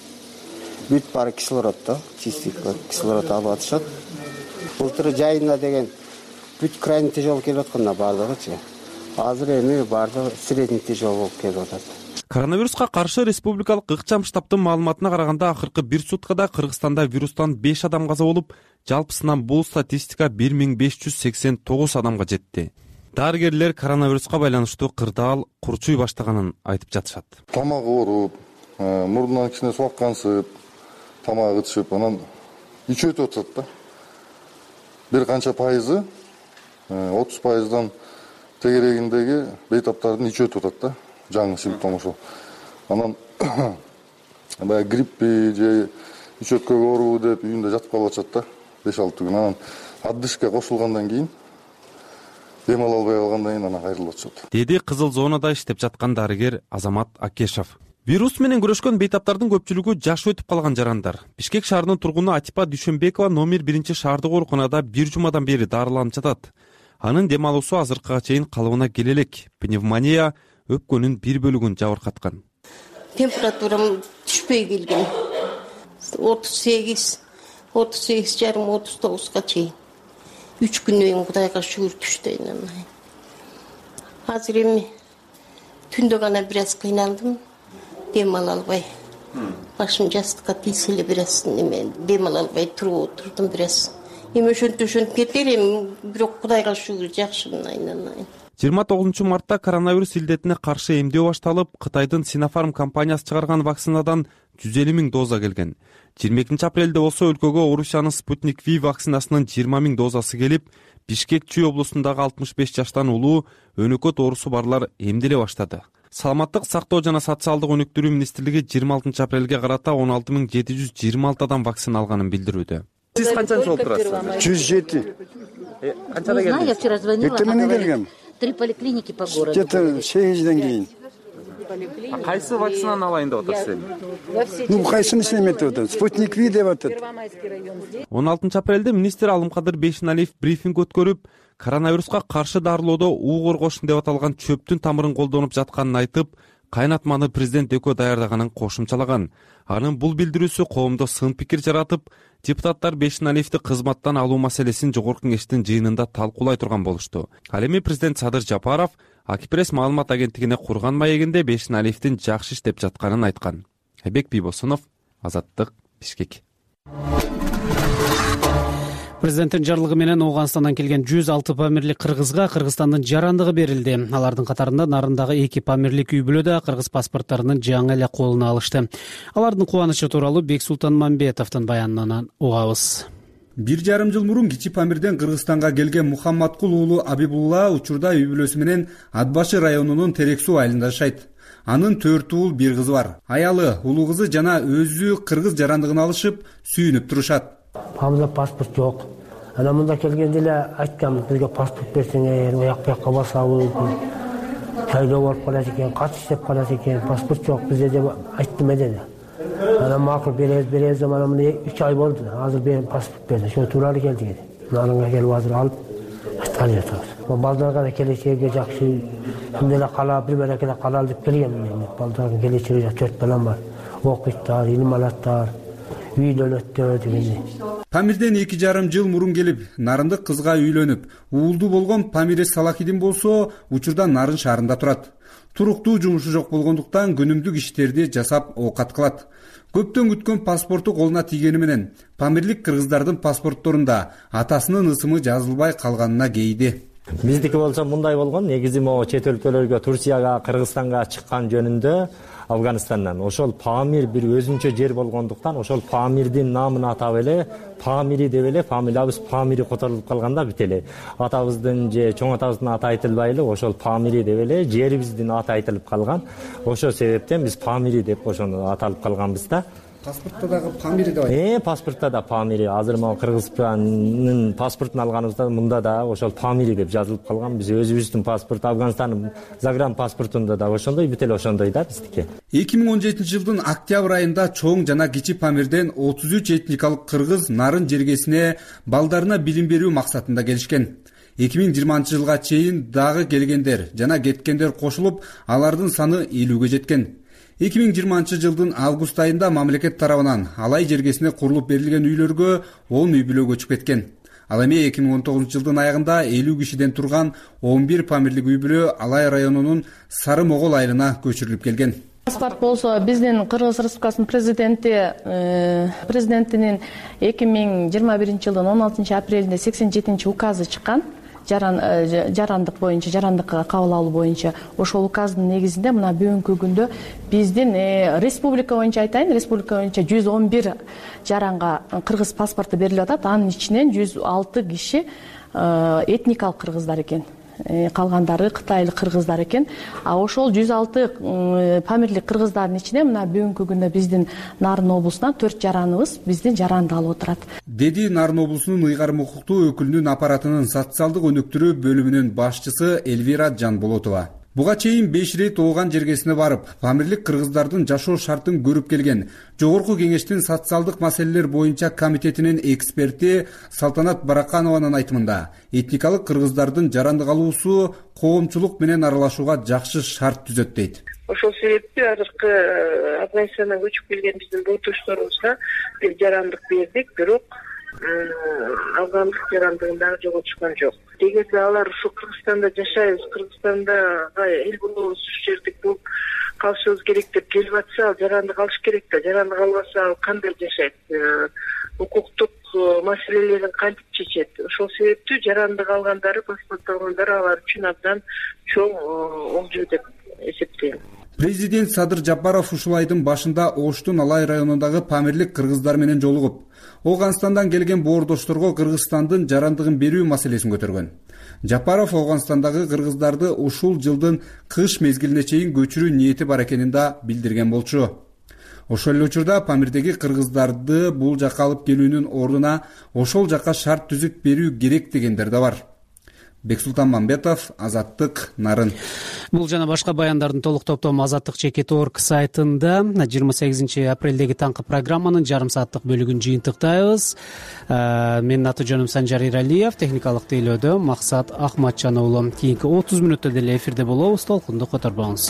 Бүт бары кислородто, чистый кислород алып атышат. Былтыр жайына деген бүт крайне тяжелый келип атканда бардыгычы. Азыр эми бардыгы средний тяжелый болуп келип атат. Коронавируска каршы республикалык ыкчам штабтын маалыматына караганда акыркы бир суткада Кыргызстанда вирустан беш адам каза болуп, жалпысынан бул статистика бир миң беш жүз сексен тогуз адамга жетти. Дарыгерлер коронавируска байланыштуу кырдаал курчуй баштаганын айтып жатышат. Тамак ооруп, мурдунан кичине суак кансып, тамак ичип, анан ичүү өтүп атат да. Бир канча пайызы, отуз пайыздан тегерегиндеги бейтаптардын ичүү өтүп атат да. Жаңы симптом ошол. Анан баягы гриппи же ич өткөгө ооруу деп үйүндө жатып калып атышат да. беш алты күн. Анан отдышка кошулгандан кийин дем ала албай калгандан кийин анан кайрылып атышат. Деди кызыл зонада иштеп жаткан дарыгер Азамат Акешов. Вирус менен күрөшкөн бейтаптардын көпчүлүгү жаш өтүп калган жарандар. Бишкек шаарынын тургуну Атипа Дүйшөнбекова номер биринчи шаардык ооруканада бир жумадан бери дарыланып жатат. Анын дем алуусу азыркыга чейин калыбына келе элек. Пневмония өпкөнүн бир бөлүгүн жабыркаткан. Температурам түшпөй келген. отуз сегиз, отуз сегиз жарым, отуз тогузга чейин. үч күндөн Кудайга шүгүр түштү. Азыр эми түндө гана бир аз кыйналдым. Дем ала албай. Башым жастыкка тийсе эле бир аз неме дем ала албай туруп отурдум бир аз. Эми ошентип ошентип кетели, эми бирок Кудайга шүгүр жакшымын айнан. жыйырма тогузунчу мартта коронавирус илдетине каршы эмдөө башталып, Кытайдын Sinopharm компаниясы чыгарган вакцинадан жүз элүү миң доза келген. жыйырма экинчи апрелде болсо өлкөгө Орусиянын Спутник V вакцинасынын жыйырма миң дозасы келип, Бишкек Чүй облусундагы алтымыш беш жаштан улуу өнөкөт оорусу барлар эмделе баштады. Саламаттык сактоо жана социалдык өнүктүрүү министрлиги жыйырма алтынчы апрелге карата он алты миң жети жүз жыйырма алты адам вакцина алганын билдирүүдө. Сиз канчанчы болуп турасыз? жүз жети. Канчада келдиңиз? Я вчера звонила. Эртең келгем. Три поликлиники по городу. Где-то сегизден кийин. Кайсы вакцинаны алайын деп атасыз? Ну, кайсыны иштемек деп атат? Спутник V деп атат. он алтынчы апрелде министр Алымкадыр Бейшеналиев брифинг өткөрүп, коронавируска каршы дарылоодо уу коргошун деп аталган чөптүн тамырын колдонуп жатканын айтып, кайнатманы президент экөө даярдаганын кошумчалаган. Анын бул билдирүүсү коомдо сын пикир жаратып, депутаттар Бейшеналиевди кызматтан алуу маселесин жогорку кеңештин жыйынында талкуулай турган болушту. Ал эми президент Садыр Жапаров Акипресс маалымат агенттигине курган маегинде Бейшеналиевдин жакшы иштеп жатканын айткан. Айбек Бийбосунов, Азаттык, Бишкек. Президенттин жарлыгы менен Ооганстандан келген жүз алты памирлик кыргызга Кыргызстандын жарандыгы берилди. Алардын катарында Нарындагы эки памирлик үй бүлө да кыргыз паспорттарынын жаңы эле колуна алышты. Алардын кубанычы тууралуу Бексултан Мамбетовдун баянынан угабыз. Бир жарым жыл мурун Кичи Памирден Кыргызстанга келген Мухаммадкул уулу Абибулла учурда үй бүлөсү менен Атбашы районунун Терексуу айылында жашайт. Анын төрт уул, бир кызы бар. Аялы, улуу кызы жана өзү кыргыз жарандыгын алышып, сүйүнүп турушат. Памирда паспорт жок. Ана мында келгенде эле айткам, бизге паспорт берсеңер, аяк бияка басабыз. Шайлоо болуп калат экен, кат иштеп калат экен, паспорт жок бизде деп айттым деди. Ана макул беребиз, беребиз деп ана мына үч ай болду. Азыр берип паспорт берди. Ошо тууралуу келди. Нарынга келип азыр алып аткан жатабыз. Балдарга да келечеги жакшы. Мындай эле кала, бир берекеле кала деп келген мен. Балдардын келечеги жакшы, төрт балам бар. Окуйттар, илим алаттар. Үйлөнөттөр дегендей. Памирден эки жарым жыл мурун келип, Нарындык кызга үйлөнүп, уулду болгон Памирес Салахидин болсо, учурда Нарын шаарында турат. Туруктуу жумушу жок болгондуктан күнүмдүк иштерди жасап оокат кылат. Көптөн күткөн паспорту колуна тийгени менен памирлик кыргыздардын паспортторунда атасынын ысымы жазылбай калганына кейиди. Биздики болсо мындай болгон, негизи могу чет өлкөлөргө, Турцияга, Кыргызстанга чыккан жөнүндө Афганистандан. Ошол Памир бир өзүнчө жер болгондуктан, ошол Памирдин намын атап эле Памири деп эле фамилиябыз Памири которулуп калганда бит эле. Атабыздын же чоң атабыздын аты айтылбай эле ошол Памири деп эле жерибиздин аты айтылып калган. Ошол себептен биз Памири деп ошону аталып калганбыз да. Паспортто дагы Памири деп айтат. Э, паспортто да Памири. Азыр могу Кыргызстандын паспортун алганыбызда мында да ошол Памири деп жазылып калган. Биз өзүбүздүн паспорт, Афганистандын загран паспортунда да ошондой, бүт эле ошондой да биздики. эки миң он жетинчи жылдын октябрь айында чоң жана Кичи Памирден отуз үч этникалык кыргыз Нарын жергесине балдарына билим берүү максатында келишкен. эки миң жыйырманчы жылга чейин дагы келгендер жана кеткендер кошулуп, алардын саны элүүгө жеткен. эки миң жыйырманчы жылдын август айында мамлекет тарабынан Алай жергесине курулуп берилген үйлөргө он үй бүлө көчүп кеткен. Ал эми эки миң он тогузунчу жылдын аягында элүү кишиден турган он бир памирлик үй бүлө Алай районунун Сары Могол айылына көчүрүлүп келген. Паспорт болсо биздин Кыргыз Республикасынын президенти президентинин эки миң жыйырма биринчи жылдын он алтынчы апрелинде сексен жетинчи указы чыккан. Жарандык боюнча, жарандыкка кабыл алуу боюнча ошол указдын негизинде мына бүгүнкү күндө биздин республика боюнча айтайын, республика боюнча жүз он бир жаранга кыргыз паспорту берилип атат. Анын ичинен жүз алты киши этникалык кыргыздар экен. Калгандары кытайлык кыргыздар экен. А ошол жүз алты памирлик кыргыздардын ичинде мына бүгүнкү күндө биздин Нарын облусунан төрт жараныбыз биздин жаранды алып отурат. Деди Нарын облусунун ыйгарым укуктуу өкүлүнүн аппаратынын социалдык өнүктүрүү бөлүмүнүн башчысы Элвира Жанболотова. Буга чейин беш рет Ооган жергесине барып, памирлик кыргыздардын жашоо шартын көрүп келген Жогорку кеңештин социалдык маселелер боюнча комитетинин эксперти Салтанат Бараканованын айтымында, этникалык кыргыздардын жарандык алуусу коомчулук менен аралашууга жакшы шарт түзөт дейт. Ошол себептүү азыркы Афганистандан көчүп келген биздин бойтошторубузга бир жарандык бердик, бирок афгандык жарандыгын дагы жоготушкан жок. Эгерде алар ушу Кыргызстанда жашайбыз, Кыргызстандага эл болобуз, ушул жерде болуп калышыбыз керек деп келип атса, ал жарандык алыш керек да. Жарандык албаса ал кандай жашайт? Укуктук маселелерин кантип чечет? Ошол себептүү жарандык алгандары, паспорт алгандары алар үчүн абдан чоң оңжу деп эсептейм. Президент Садыр Жапаров ушул айдын башында Оштун Алай районундагы памирлик кыргыздар менен жолугуп, Ооганстандан келген боордошторго Кыргызстандын жарандыгын берүү маселесин көтөргөн. Жапаров Ооганстандагы кыргыздарды ушул жылдын кыш мезгилине чейин көчүрүү ниети бар экенин да билдирген болчу. Ошол эле учурда Памирдеги кыргыздарды бул жакка алып келүүнүн ордуна ошол жакка шарт түзүп берүү керек дегендер да бар. Бексултан Мамбетов, Азаттык, Нарын. Бул жана башка баяндардын толук топтому Азаттык чекит орг сайтында жыйырма сегизинчи апрелдеги таңкы программанын жарым сааттык бөлүгүн жыйынтыктайбыз. Менин аты жөнүм Санжар Иралиев, техникалык тейлөөдө Максат Ахматжан уулу. Кийинки отуз мүнөттө деле эфирде болобуз, толкунду которбоңуз.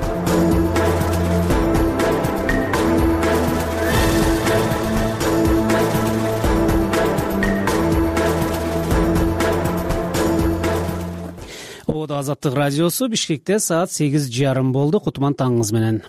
Азаттык радиосу Бишкекте саат сегиз жарым болду. Кутман таңыңыз менен.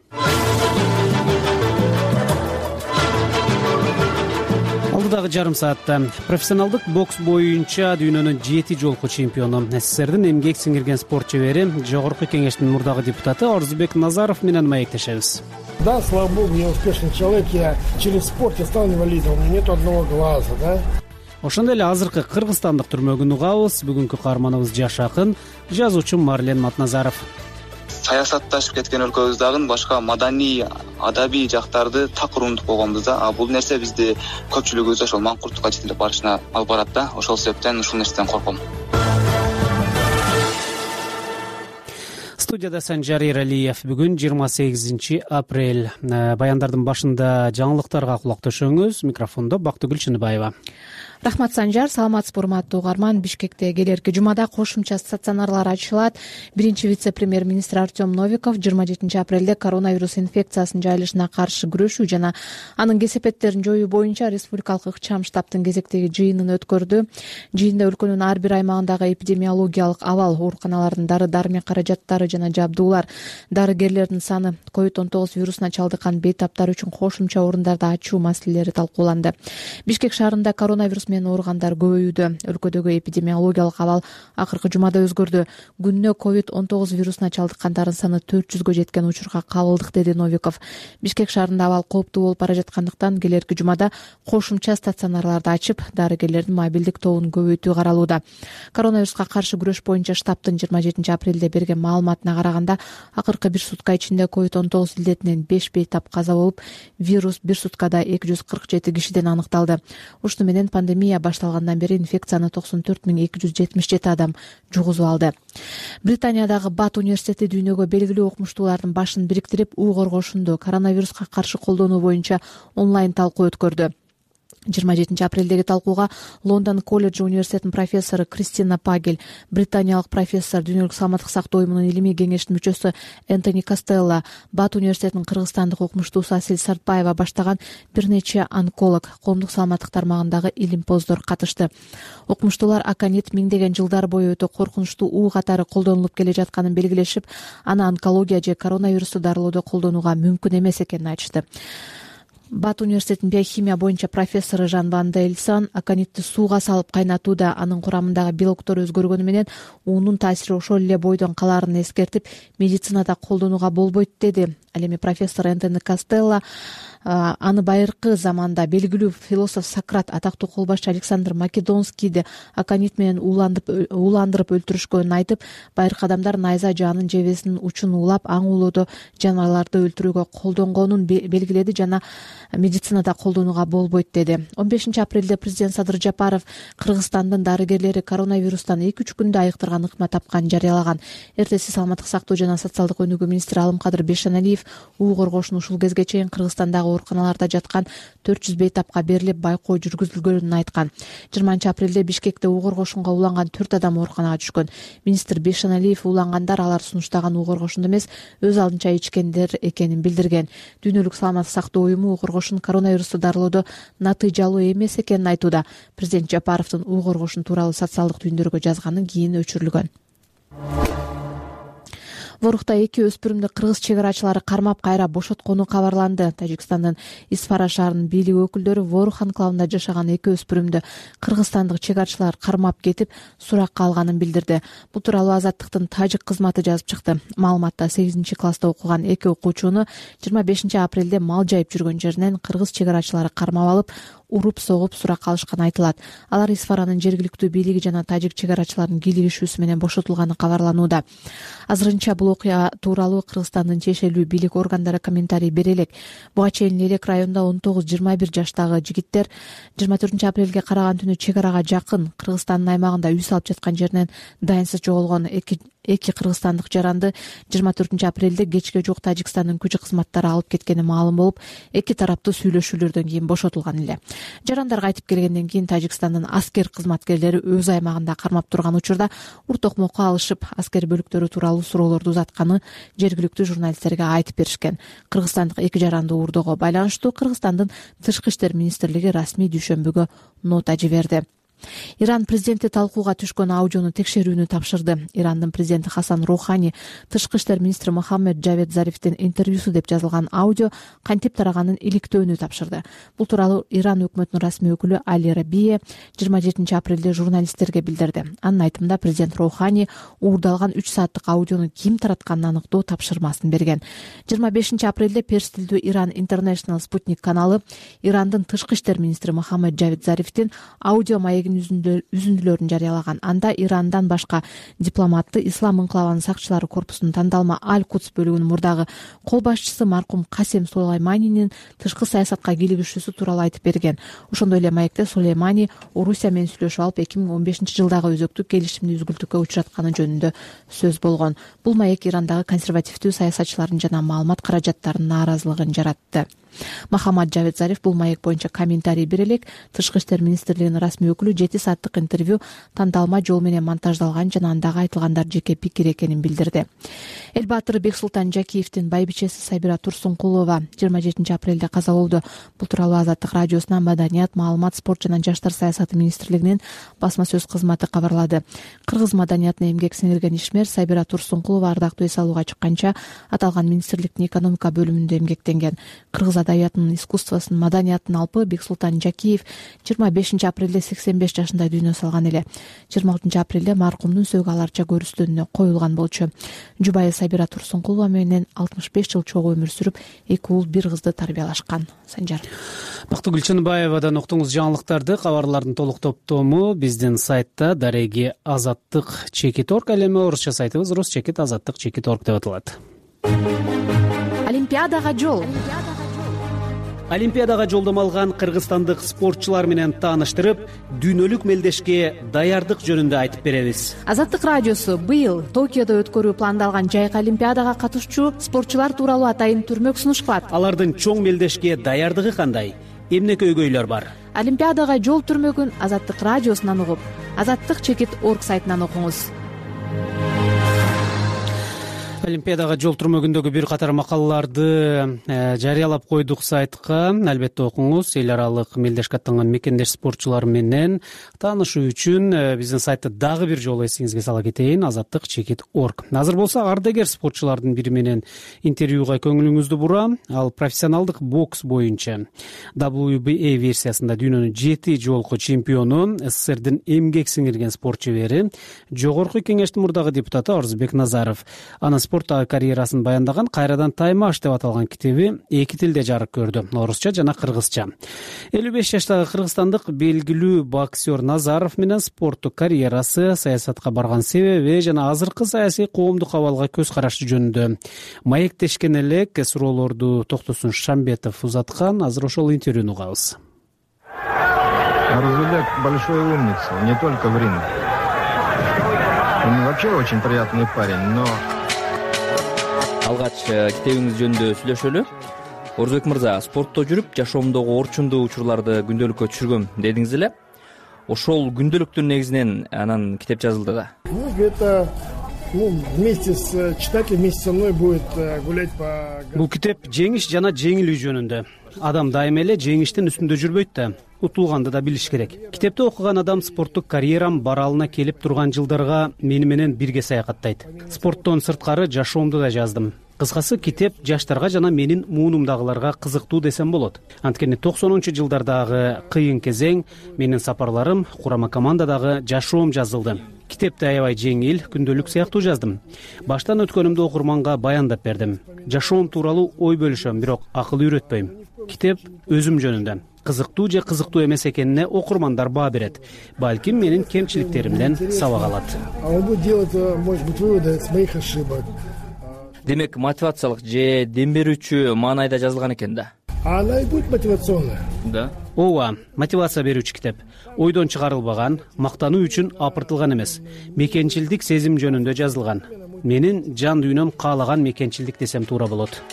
Алдыдагы жарым саатта профессионалдык бокс боюнча дүйнөнүн жети жолку чемпиону, СССРдин эмгек сиңирген спорт чебери, Жогорку кеңештин мурдагы депутаты Орзубек Назаров менен маектешебиз. Да, слава богу, я успешный человек, я через спорт я стал инвалидом, у меня нет одного глаза, да. Ошондой эле азыркы кыргызстандык түрмөгүн угабыз. Бүгүнкү каарманыбыз жаш акын, жазуучу Марлен Матназаров. Саясатташып кеткен өлкөбүздөгү башка маданий, адабий жактарды так урумдук болгонбузда, а бул нерсе бизди көпчүлүгүбүз ошол маңкурттукка жетелеп барышына алып барат да. Ошол себептен ушул нерседен корком. Студияда Санжар Иралиев. Бүгүн жыйырма сегизинчи апрель. Баяндардын башында жаңылыктарга кулак төшөңүз. Микрофондо Бактыгүл Чыныбаева. Рахмат, Санжар. Саламатсызбы, урматтуу угарман. Бишкекте келерки жумада кошумча стационарлар ачылат. Биринчи вице-премьер-министр Артем Новиков жыйырма жетинчи апрелде коронавирус инфекциясынын жайылышына каршы күрөшүү жана анын кесепеттерин жоюу боюнча республикалык ыкчам штабтын кезектеги жыйынын өткөрдү. Жыйында өлкөнүн ар бир аймагындагы эпидемиологиялык абал, ооруканалардын дары-дармек каражаттары жана жабдуулар, дарыгерлердин саны, ковид он тогуз вирусуна чалдыккан бейтаптар үчүн кошумча орундарды ачуу маселелери талкууланды. Бишкек шаарында коронавирус менен ооругандар көбөйүүдө. Өлкөдөгү эпидемиологиялык абал акыркы жумада өзгөрдү. Күнүнө ковид он тогуз вирусуна чалдыккандардын саны төрт жүзгө жеткен учурга кабылдык, деди Новиков. Бишкек шаарында абал кооптуу болуп бара жаткандыктан келерки жумада кошумча стационарларды ачып, дарыгерлердин мобилдик тобун көбөйтүү каралууда. Коронавируска каршы күрөш боюнча штабтын жыйырма жетинчи апрелде берген маалыматына караганда, акыркы бир сутка ичинде ковид он тогуз илдетинен беш бейтап каза болуп, вирус бир суткада эки жүз кырк жети кишиден аныкталды. Ушуну менен пандемия башталгандан бери инфекцияны токсон төрт миң эки жүз жетимиш жети адам жугузуп алды. Британиядагы Бат университети дүйнөгө белгилүү окумуштуулардын башын бириктирип, уу коргошунду коронавируска каршы колдонуу боюнча онлайн талкуу өткөрдү. жыйырма жетинчи апрелдеги талкууга Лондон колледжи университетинин профессору Кристина Пагель, британиялык профессор, дүйнөлүк саламаттык сактоо уюмунун илимий кеңештин мүчөсү Энтони Костелло, Бат университетинин кыргызстандык окумуштуусу Асель Сартбаева баштаган бир нече онколог, коомдук саламаттык тармагындагы илимпоздор катышты. Окумуштуулар аконит миңдеген жылдар бою өтө коркунучтуу уу катары колдонулуп келе жатканын белгилешип, аны онкология же коронавирусту дарылоодо колдонууга мүмкүн эмес экенин айтышты. Бат университетинин биохимия боюнча профессору Жан Ван Дейлсон аконитти сууга салып кайнатууда анын курамындагы белоктор өзгөргөнү менен уунун таасири ошол эле бойдон калаарын эскертип, медицинада колдонууга болбойт, деди. Ал эми профессор Энтони Костелло аны байыркы заманда белгилүү философ Сократ, атактуу колбашчы Александр Македонскийди аконит менен ууландырып өлтүрүшкөнүн айтып, байыркы адамдар найза же анын жебесинин учун уулап, аң уулоодо жаныбарларды өлтүрүүгө колдонгонун белгиледи жана медицинада колдонууга болбойт, деди. он бешинчи апрелде президент Садыр Жапаров Кыргызстандын дарыгерлери коронавирустан эки үч күндө айыктырган ыкма тапканын жарыялаган. Эртеси саламаттык сактоо жана социалдык өнүгүү министри Алымкадыр Бейшеналиев уу коргошун ушул кезге чейин Кыргызстандагы ооруканаларда жаткан төрт жүз бейтапка берилип, байкоо жүргүзүлгөнүн айткан. жыйырманчы апрелде Бишкекте уу коргошунга уланган төрт адам ооруканага түшкөн. Министр Бейшеналиев уулангандар алар сунуштаган уу коргошунду эмес, өз алдынча ичкендер экенин билдирген. Дүйнөлүк саламаттык сактоо уюму уу коргошун коронавирусту дарылоодо натыйжалуу эмес экенин айтууда. Президент Жапаровдун уу коргошун тууралуу социалдык түйүндөргө жазганы кийин өчүрүлгөн. Ворукта эки өспүрүмдү кыргыз чек арачылары кармап кайра бошоткону кабарланды. Тажикстандын Исфара шаарынын бийлик өкүлдөрү Ворук анклавында жашаган эки өспүрүмдү кыргызстандык чек арачылар кармап кетип суракка алганын билдирди. Бул тууралуу Азаттыктын тажик кызматы жазып чыкты. Маалыматта сегизинчи класста окуган эки окуучуну жыйырма бешинчи апрелде мал жайып жүргөн жеринен кыргыз чек арачылары кармап алып, уруп согуп суракка алышканы айтылат. Алар Исфаранын жергиликтүү бийлиги жана тажик чек арачыларынын кийлигишүүсү менен бошотулганы кабарланууда. Азырынча бул окуя тууралуу Кыргызстандын тиешелүү бийлик органдары комментарий бере элек. Буга чейин Элек районунда он тогуз жыйырма бир жаштагы жигиттер жыйырма төртүнчү апрелге караган түнү чек арага жакын Кыргызстандын аймагында үй салып жаткан жеринен дайынсыз жоголгон эки эки кыргызстандык жаранды жыйырма төртүнчү апрелде кечке жок Тажикстандын күчү кызматтары алып кеткени маалым болуп, эки тараптуу сүйлөшүүлөрдөн кийин бошотулган эле. Жарандар кайтып келгенден кийин Тажикстандын аскер кызматкерлери өз аймагында кармап турган учурда ур токмокко алышып, аскер бөлүктөрү тууралуу суроолорду узатканы жергиликтүү журналисттерге айтып беришкен. Кыргызстандык эки жаранды уурдоого байланыштуу Кыргызстандын Тышкы иштер министрлиги расмий дүйшөмбүгө нота жиберди. Иран президенти талкууга түшкөн аудиону текшерүүнү тапшырды. Ирандын президенти Хасан Роухани Тышкы иштер министри Мохаммед Джавед Зарифтин интервьюсу деп жазылган аудио кантип тараганын иликтөөнү тапшырды. Бул тууралуу Иран өкмөтүнүн расмий өкүлү Али Рабие жыйырма жетинчи апрелде журналисттерге билдирди. Анын айтымында президент Роухани уурдалган үч сааттык аудиону ким таратканын аныктоо тапшырмасын берген. жыйырма бешинчи апрелде перс тилдүү Иран International Sputnik каналы Ирандын Тышкы иштер министри Мохаммед Джавед Зарифтин аудио маегин үзүндүлөрүн жарыялаган. Анда Ирандан башка дипломатты Ислам инкылабынын сакчылары корпусунун тандалма Аль-Кудс бөлүгүнүн мурдагы кол башчысы маркум Касем Сулейманинин тышкы саясатка кийлигишүүсү тууралуу айтып берген. Ошондой эле маекте Сулеймани Орусия менен сүйлөшүп алып эки миң он бешинчи жылдагы өзөктүк келишимди үзгүлтүккө учуратканы жөнүндө сөз болгон. Бул маек Ирандагы консервативдүү саясатчылардын жана маалымат каражаттарынын нааразылыгын жаратты. Мохаммад Джавед Зариф бул маек боюнча комментарий бере элек, Тышкы иштер министрлигинин расмий өкүлү жети сааттык интервью тандалма жол менен монтаждалган жана андагы айтылгандар жеке пикир экенин билдирди. Эл баатыры Бексултан Жакиевдин байбичеси Сабира Турсункулова жыйырма жетинчи апрелде каза болду. Бул тууралуу Азаттык радиосуна Маданият, маалымат, спорт жана жаштар саясаты министрлигинин басма сөз кызматы кабарлады. Кыргыз маданиятына эмгек сиңирген ишмер Сабира Турсункулова ардактуу эс алууга чыкканча аталган министрликтин экономика бөлүмүндө эмгектенген. Кыргыз адаbiятынын искусствосунун, маданиятынын алпы Бексултан Жакиев жыйырма бешинчи апрелде сексен беш жашында дүйнө салган эле. жыйырма алтынчы апрелде маркумдун сөөгү аларча көрүстөнүнө коюлган болчу. Жубайы Сабира Турсункулова менен алтымыш беш жыл чогуу өмүр сүрүп, эки уул бир кызды тарбиялашкан. Санжар. Бактыгүл Чыныбаевадан уктуңуз жаңылыктарды. Кабарлардын толук топтому биздин сайтта дареги азаттык чекит точка орг, ал эми орусча сайтыбыз рус чекит азаттык чекит точка орг деп аталат. Олимпиадага жол. Олимпиадага жолдомо алган кыргызстандык спортчулар менен тааныштырып, дүйнөлүк мелдешке даярдык жөнүндө айтып беребиз. Азаттык радиосу быйыл Токиодо өткөрүү пландалган жайкы олимпиадага катышчу спортчулар тууралуу атайын түрмөк сунушкат. Алардын чоң мелдешке даярдыгы кандай? Эмне көйгөйлөр бар? Олимпиадага жол түрмөгүн Азаттык радиосунан угуп, азаттык чекит точка орг сайтынан окуңуз. Олимпиадага жол түрмөгүндөгү бир катар макалаларды жарыялап койдук сайтка. Албетте окуңуз. Эл аралык мелдешке аттанган мекендеш спортчулар менен таанышуу үчүн биздин сайтты дагы бир жолу эсиңизге сала кетейин: азаттык чекит точка орг. Азыр болсо ардагер спортчулардын бири менен интервьюга көңүлүңүздү бурам. Ал профессионалдык бокс боюнча дабл ю би эй версиясында дүйнөнүн жети жолку чемпиону, СССРдин эмгек сиңирген спорт чебери, жогорку кеңештин мурдагы депутаты Арзыбек Назаров. Анын спорттагы карьерасын баяндаган «Кайрадан таймаш» деп аталган китеби эки тилде жарык көрдү: орусча жана кыргызча. элүү беш жаштагы кыргызстандык белгилүү боксер Назаров менен спорттук карьерасы, саясатка барган себеби жана азыркы саясий коомдук абалга көз карашы жөнүндө маектешкен элек суроолорду Токтосун Шамбетов узаткан. Азыр ошол интервьюну угабыз. Арзыбек большой умница, не только в ринге. Он вообще очень приятный парень, но... Алгач китебиңиз жөнүндө сүйлөшөлү. Орзбек мырза, спортто жүрүп, жашоомдогу орчундуу учурларды күндөлүккө түшүргөм дедиңиз эле. Ошол күндөлүктүн негизинен анан китеп жазылды да. Ну, это ну, вместе с читателем, вместе со мной будет гулять по... Бул китеп жеңиш жана жеңилүү жөнүндө. Адам дайыма эле жеңиштин үстүндө жүрбөйт да. утулганды да билиш керек. Китепти окуган адам спорттук карьерам баралына келип турган жылдарга мени менен бирге саякаттайт. Спорттон сырткары жашоомду да жаздым. Кыскасы, китеп жаштарга жана менин муунумдагыларга кызыктуу десем болот. Анткени токсонунчу жылдардагы кыйын кезең, менин сапарларым, курама командадагы жашоом жазылды. Китепти аябай жеңил, күндөлүк сыяктуу жаздым. Баштан өткөнүмдү окурманга баяндап бердим. Жашоом тууралуу ой бөлүшөм, бирок акыл үйрөтпөйм. Китеп өзүм жөнүндө. Кызыктуу же кызыктуу эмес экенине окурмандар баа берет. Балким менин кемчиликтеримден сабак алат. А он будет делать, может быть, выводы с моих ошибок. Демек, мотивациялык же дем берүүчү маанайда жазылган экен да. А она и будет мотивационная. Да. Ооба, мотивация берүүчү китеп. Ойдон чыгарылбаган, мактануу үчүн апыртылган эмес. Мекенчилдик сезим жөнүндө жазылган. Менин жан дүйнөм каалаган мекенчилдик десем туура болот.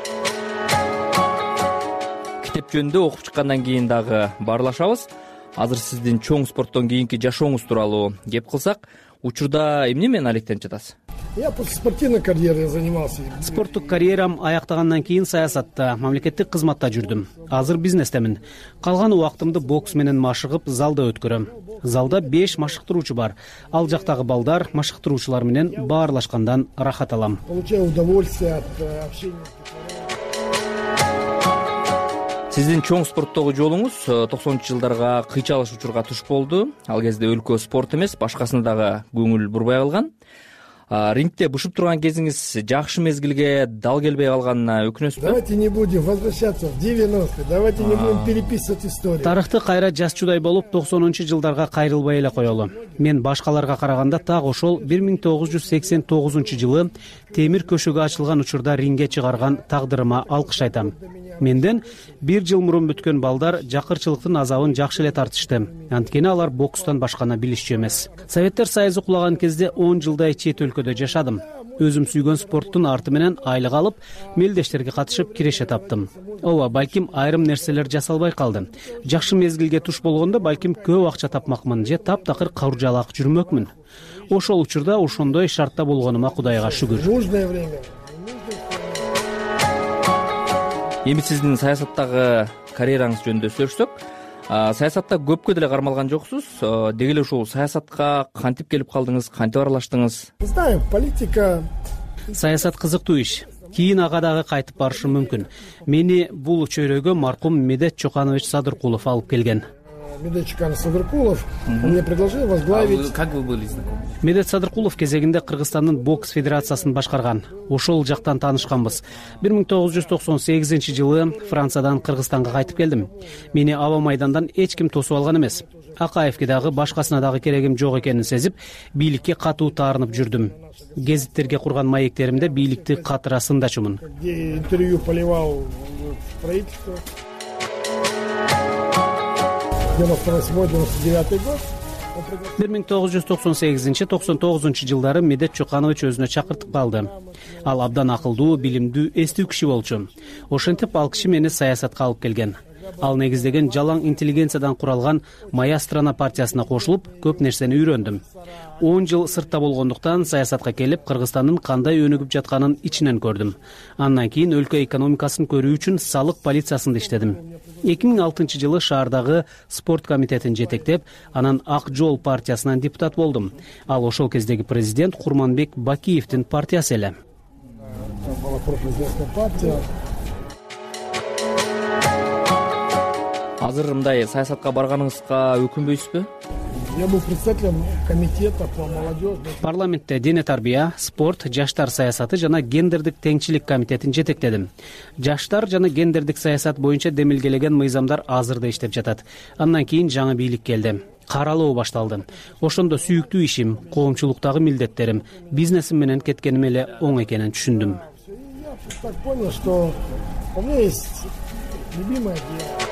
Китеп жөнүндө окуп чыккандан кийин дагы баарлашабыз. Азыр сиздин чоң спорттон кийинки жашооңуз тууралуу кеп кылсак, учурда эмне менен алектенип жатасыз? Я после спортивной карьеры занимался. Спорттук карьерам аяктагандан кийин саясатта, мамлекеттик кызматта жүрдүм. Азыр бизнестемин. Калган убактымды бокс менен машыгып, залда өткөрөм. Залда беш машыктыруучу бар. Ал жактагы балдар машыктыруучулар менен баарлашкандан рахат алам. Получаю удовольствие от общения. Сиздин чоң спорттогу жолуңуз токсонунчу жылдарга кыйчалыш учурга туш болду. Ал кезде өлкө спорт эмес, башкасына дагы көңүл бурбай калган. Рингте бушуп турган кезиңиз жакшы мезгилге дал келбей калганына өкүнөсүзбү? Давайте не будем возвращаться в девяностые. Давайте не будем переписывать историю. Тарыхты кайра жазчудай болуп токсонунчу жылдарга кайрылбай эле коелу. Мен башкаларга караганда так ошол бир миң тогуз жүз сексен тогузунчу жылы темир көшөгө ачылган учурда рингге чыгарган тагдырыма алкыш айтам. Менден бир жыл мурун бүткөн балдар жакырчылыктын азабын жакшы эле тартышты. Анткени алар бокстан башканы билишчү эмес. Советтер Союзу кулаган кезде он жылдай чет өлкөдө жашадым. Өзүм сүйгөн спорттун арты менен айлык алып, мелдештерге катышып киреше таптым. Ооба, балким айрым нерселер жасалбай калды. Жакшы мезгилге туш болгондо балким көп акча тапмакмын же таптакыр каржалак жүрмөкмүн. Ошол учурда ошондой шартта болгонума Кудайга шүгүр. Нужное время. Эми сиздин саясаттагы карьераңыз жөнүндө сүйлөшсөк, саясатта көпкө деле кармалган жоксуз. Деги эле ушул саясатка кантип келип калдыңыз, кантип аралаштыңыз? Знаю, политика. Саясат кызыктуу иш. Кийин ага дагы кайтып барышым мүмкүн. Мени бул чөйрөгө маркум Медет Чоканович Садыркулов алып келген. Медет Чоканов Садыркулов мне предложил возглавить. Как вы были знакомы? Медет Садыркулов кезегинде Кыргызстандын бокс федерациясын башкарган. Ошол жактан таанышканбыз. бир миң тогуз жүз токсон сегизинчи жылы Франциядан Кыргызстанга кайтып келдим. Мени аба майдандан эч ким тосуп алган эмес. Акаевке дагы башкасына дагы керегим жок экенин сезип, бийликке катуу таарынып жүрдүм. Гезиттерге курган маектеримде бийликти катыра сындачумун. Интервью поливал в правительство. девяносто восьмой девяносто девятый год. бир миң тогуз жүз токсон сегизинчи токсон тогузунчу жылдары Медет Чоканович өзүнө чакыртып калды. Ал абдан акылдуу, билимдүү, эстүү киши болчу. Ошентип ал киши мени саясатка алып келген. Ал негиздеген жалаң интеллигенциядан куралган Моя страна партиясына кошулуп, көп нерсени үйрөндүм. он жыл сыртта болгондуктан саясатка келип, Кыргызстандын кандай өнүгүп жатканын ичинен көрдүм. Андан кийин өлкө экономикасын көрүү үчүн салык полициясында иштедим. эки миң алтынчы жылы шаардагы спорт комитетин жетектеп, анан Ак жол партиясынан депутат болдум. Ал ошол кездеги президент Курманбек Бакиевдин партиясы эле. Азыр мындай саясатка барганыңызга өкүнбөйсүзбү? Я был председателем комитета по молодежи. Парламентте дене тарбия, спорт, жаштар саясаты жана гендердик теңчилик комитетин жетектедим. Жаштар жана гендердик саясат боюнча демилгелеген мыйзамдар азырда иштеп жатат. Андан кийин жаңы бийлик келди. Каралоо башталды. Ошондо сүйүктүү ишим, коомчулуктагы милдеттерим, бизнесим менен кеткеним эле оң экенин түшүндүм. Я так понял, что у меня есть любимое дело.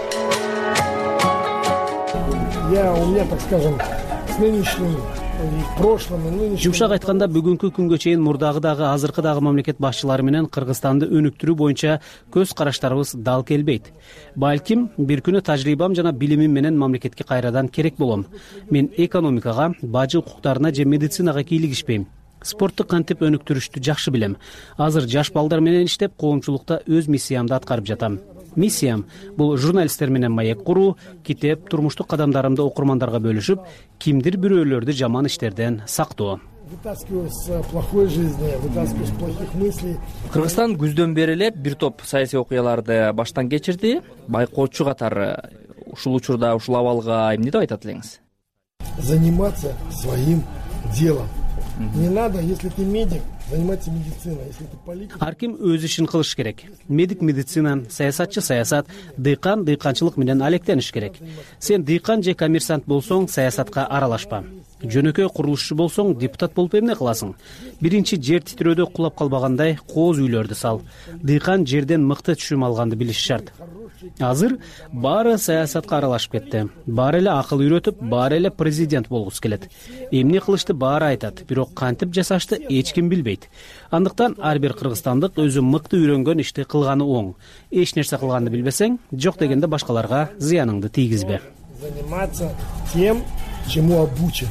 Я, у меня, так скажем, с нынешним прошлым и нынешним. Жумшак айтканда бүгүнкү күнгө чейин мурдагы дагы азыркы дагы мамлекет башчылары менен Кыргызстанды өнүктүрүү боюнча көз караштарыбыз дал келбейт. Балким бир күнү тажрыйбам жана билимим менен мамлекетке кайрадан керек болом. Мен экономикага, бажы укуктарына же медицинага кийлигишпейм. Спортту кантип өнүктүрүштү жакшы билем. Азыр жаш балдар менен иштеп, коомчулукта өз миссиямды аткарып жатам. миссиям бул журналисттер менен маек куруу, китеп, турмуштук кадамдарымды окурмандарга бөлүшүп, кимдир бирөөлөрдү жаман иштерден сактоо. Вытаскиваю с плохой жизни, вытаскиваю с плохих мыслей. Кыргызстан күздөн бери эле бир топ саясий окуяларды баштан кечирди. Байкоочу катары ушул учурда ушул абалга эмне деп айтат элеңиз? Заниматься своим делом. Не надо, если ты медик, заниматься медициной, если ты политик. Ар ким өз ишин кылыш керек. Медик медицина, саясатчы саясат, дыйкан дыйканчылык менен алектениш керек. Сен дыйкан же коммерсант болсоң, саясатка аралашпа. Жөнөкөй курулушчу болсоң, депутат болуп эмне кыласың? Биринчи жер титирөөдө кулап калбагандай кооз үйлөрдү сал. Дыйкан жерден мыкты түшүм алганды билиш шарт. Азыр баары саясатка аралашып кетти. Баары эле акыл үйрөтүп, баары эле президент болгусу келет. Эмне кылышты баары айтат, бирок кантип жасашты эч ким билбейт. Андыктан ар бир кыргызстандык өзү мыкты үйрөнгөн ишти кылганы оң. Эч нерсе кылганды билбесең, жок дегенде башкаларга зыяныңды тийгизбе. Заниматься тем, чему обучен.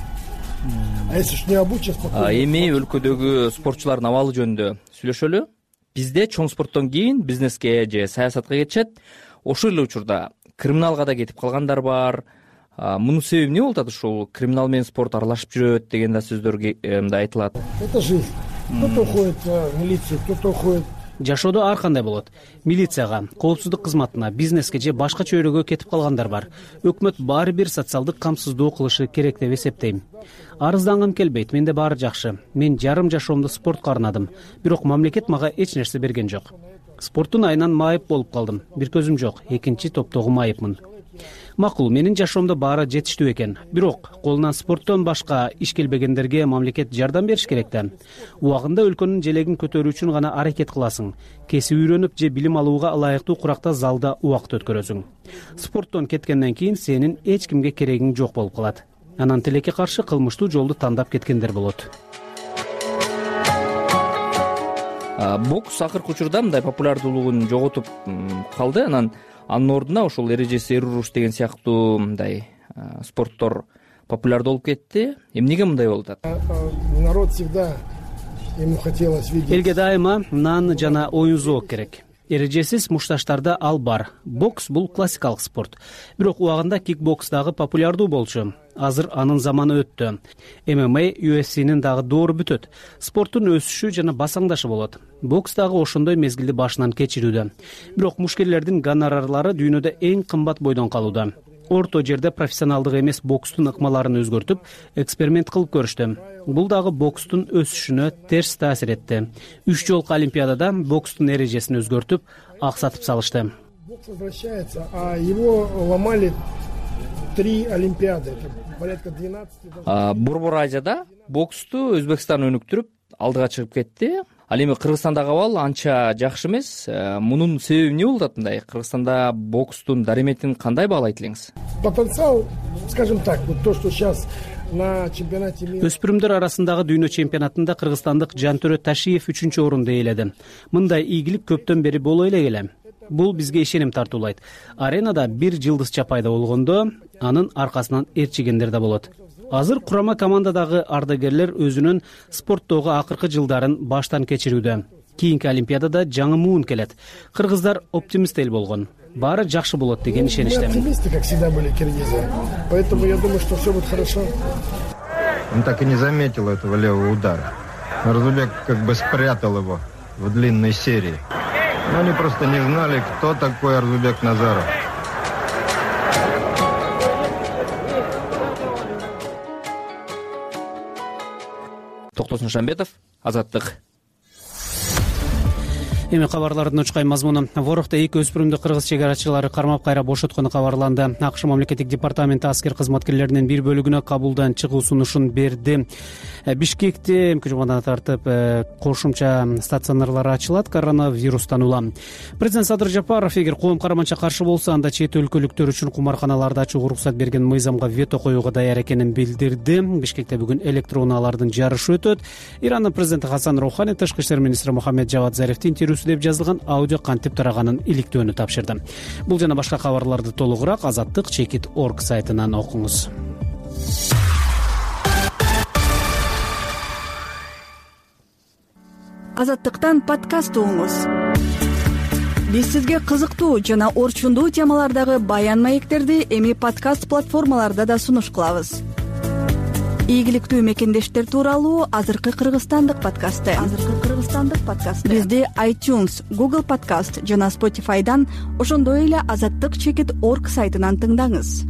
А если ж не обучен, спокойно. Эми өлкөдөгү спортчулардын абалы жөнүндө сүйлөшөлү. Бизде чоң спорттон кийин бизнеске же саясатка кетишет. Ошол эле учурда криминалга да кетип калгандар бар. Мунун себеби эмне болуп атат? Ушул криминал менен спорт аралашып жүрөт деген да сөздөр мындай айтылат. Это жизнь. Кто-то уходит в милицию, кто-то уходит. Жашоодо ар кандай болот. Милицияга, коопсуздук кызматына, бизнеске же башка чөйрөгө кетип калгандар бар. Өкмөт баары бир социалдык камсыздоо кылышы керек деп эсептейм. Арыздангым келбейт, менде баары жакшы. Мен жарым жашоомду спортко арнадым, бирок мамлекет мага эч нерсе берген жок. Спорттун айынан майып болуп калдым. Бир көзүм жок, экинчи топтогу майыпмын. Макул, менин жашоомдо баары жетиштүү экен. Бирок колунан спорттон башка иш келбегендерге мамлекет жардам бериш керек да. Убагында өлкөнүн желегин көтөрүү үчүн гана аракет кыласың. Кесип үйрөнүп же билим алууга ылайыктуу куракта залда убакыт өткөрөсүң. Спорттон кеткенден кийин сенин эч кимге керегиң жок болуп калат. Анан тилекке каршы кылмыштуу жолду тандап кеткендер болот. Бокс акыркы учурда мындай популярдуулугун жоготуп калды. Анан анын ордуна ошол эрежеси эр уруш деген сыяктуу мындай спорттор популярдуу болуп кетти. Эмнеге мындай болуп атат? Народ всегда ему хотелось видеть. Элге дайыма нан жана оюн зоок керек. Эрежесиз мушташтарда ал бар. Бокс бул классикалык спорт. Бирок убагында кикбокс дагы популярдуу болчу. Азыр анын заманы өттү. эм эм а, ю эф синин дагы доору бүтөт. Спорттун өсүшү жана басаңдашы болот. Бокс дагы ошондой мезгилди башынан кечирүүдө. Бирок мушкерлердин гонорарлары дүйнөдө эң кымбат бойдон калууда. Орто жерде профессионалдык эмес бокстун ыкмаларын өзгөртүп, эксперимент кылып көрүштү. Бул дагы бокстун өсүшүнө терс таасир этти. Үч жолку олимпиадада бокстун эрежесин өзгөртүп, аксатып салышты. Бокс возвращается, а его ломали три олимпиады, порядка двенадцать. Борбор Азияда боксту Өзбекстан өнүктүрүп алдыга чыгып кетти. Ал эми Кыргызстандагы абал анча жакшы эмес. Мунун себеби эмне болуп атат мындай? Кыргызстанда бокстун дареметин кандай баалайт элеңиз? Потенциал, скажем так, вот то, что сейчас на чемпионате мира. Өспүрүмдөр арасындагы дүйнө чемпионатында кыргызстандык Жантөрө Ташиев үчүнчү орунду ээледи. Мындай ийгилик көптөн бери боло эле келе. Бул бизге ишеним тартуулайт. Аренада бир жылдызча пайда болгондо, анын аркасынан ээрчигендер да болот. Азыр курама командадагы ардагерлер өзүнүн спорттогу акыркы жылдарын баштан кечирүүдө. Кийинки олимпиадада жаңы муун келет. Кыргыздар оптимист эл болгон. Баары жакшы болот деген ишеничтемин. Оптимисты, как всегда, были киргизы. Поэтому я думаю, что все будет хорошо. Он так и не заметил этого левого удара. Арзубек как бы спрятал его в длинной серии. Но они просто не знали, кто такой Арзубек Назаров. Токтосун Шамбетов, Азаттык. Эми кабарлардын учкай мазмуну. Ворокто эки өспүрүмдү кыргыз чек арачылары кармап кайра бошоткону кабарланды. АКШ мамлекеттик департаменти аскер кызматкерлеринин бир бөлүгүнө кабулдан чыгуу сунушун берди. Бишкекте эми жумадан тартып кошумча стационарлар ачылат коронавирустан улам. Президент Садыр Жапаров эгер коом караманча каршы болсо, анда чет өлкөлүктөр үчүн кумарканаларды ачууга уруксат берген мыйзамга вето коюуга даяр экенин билдирди. Бишкекте бүгүн электроунаалардын жарышы өтөт. Ирандын президенти Хасан Роухани тышкы иштер министри Мухаммед Жавад Зарифтин деп жазылган аудио кантип тараганын иликтөөнү тапшырды. Бул жана башка кабарларды толугураак азаттык чекит точка орг сайтынан окуңуз. Азаттыктан подкаст угуңуз. биз сизге кызыктуу жана орчундуу темалардагы баян маектерди эми подкаст платформаларда да сунуш кылабыз. Ийгиликтүү мекендештер тууралуу азыркы кыргызстандык подкасты. Азыркы кыргызстандык подкасты. Бизди iTunes, Google Podcast жана Spotify'дан, ошондой эле азаттык чекит точка орг сайтынан тыңдаңыз.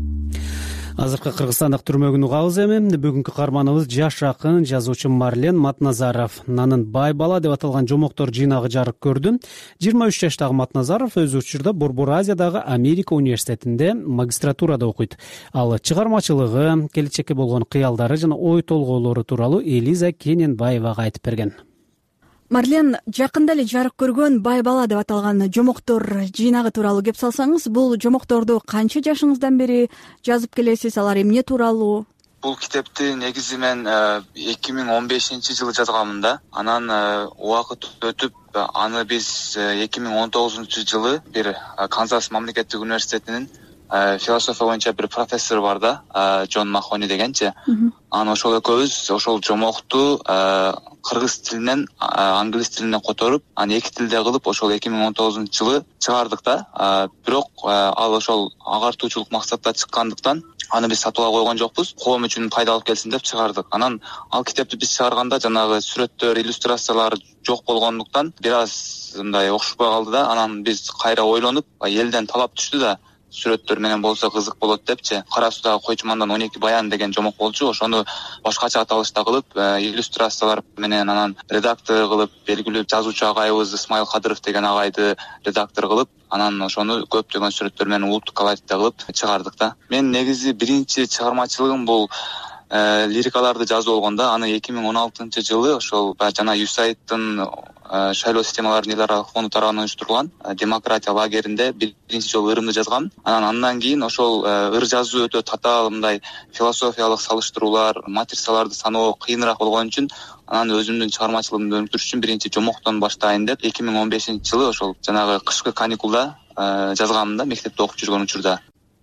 Азыркы кыргызстандык түрмөгүн угабыз эми. Бүгүнкү каарманыбыз жаш акын, жазуучу Марлен Матназаров. Анын Бай бала деп аталган жомоктор жыйнагы жарык көрдү. жыйырма үч жаштагы Матназаров өз учурда Борбор Азиядагы Америка университетинде магистратурада окуйт. Ал чыгармачылыгы, келечекке болгон кыялдары жана ой толгоолору тууралуу Элиза Кененбаевага айтып берген. Марлен, жакында эле жарык көргөн Бай бала деп аталган жомоктор жыйнагы тууралуу кеп салсаңыз, бул жомокторду канча жашыңыздан бери жазып келесиз, алар эмне тууралуу? Бул китепти негизи мен эки миң он бешинчи жылы жазганмын да. Анан убакыт өтүп, аны биз эки миң он тогузунчу жылы бир Канзас мамлекеттик университетинин философия боюнча бир профессор бар да, Джон Махони дегенчи. Анан ошол экөөбүз ошол жомокту кыргыз тилинен англис тилине которуп, аны эки тилде кылып ошол эки миң он тогузунчу жылы чыгардык да. Бирок ал ошол агартуучулук максатта чыккандыктан аны биз сатып ала койгон жокпуз. Коом үчүн пайда алып келсин деп чыгардык. Анан ал китепти биз чыгарганда жанагы сүрөттөр, иллюстрациялар жок болгондуктан бир аз мындай окшошпой калды да. Анан биз кайра ойлонуп, элден талап түштү да, сүрөттөр менен болсо кызык болот депчи. Кара суудагы койчумандан он эки баян деген жомок болчу. Ошону башкача аталышта кылып, иллюстрациялар менен анан редактор кылып, белгилүү жазуучу агайыбыз Исмайыл Кадыров деген агайды редактор кылып, анан ошону көптөгөн сүрөттөр менен улуттук коллажда кылып чыгардык да. Мен негизи биринчи чыгармачылыгым бул лирикаларды жазуу болгон да. Аны эки миң он алтынчы жылы ошол жана Юсайттын шайлоо системаларынын эл аралык фонду тарабынан уюштурулган демократия лагеринде биринчи жолу ырымды жазгам. Анан андан кийин ошол ыр жазуу өтө татаал, мындай философиялык салыштыруулар, матрицаларды саноо кыйыныраак болгон үчүн анан өзүмдүн чыгармачылыгымды өнүктүрүш үчүн биринчи жомоктон баштайын деп эки миң он бешинчи жылы ошол жанагы кышкы каникулда жазгам да, мектепте окуп жүргөн учурда.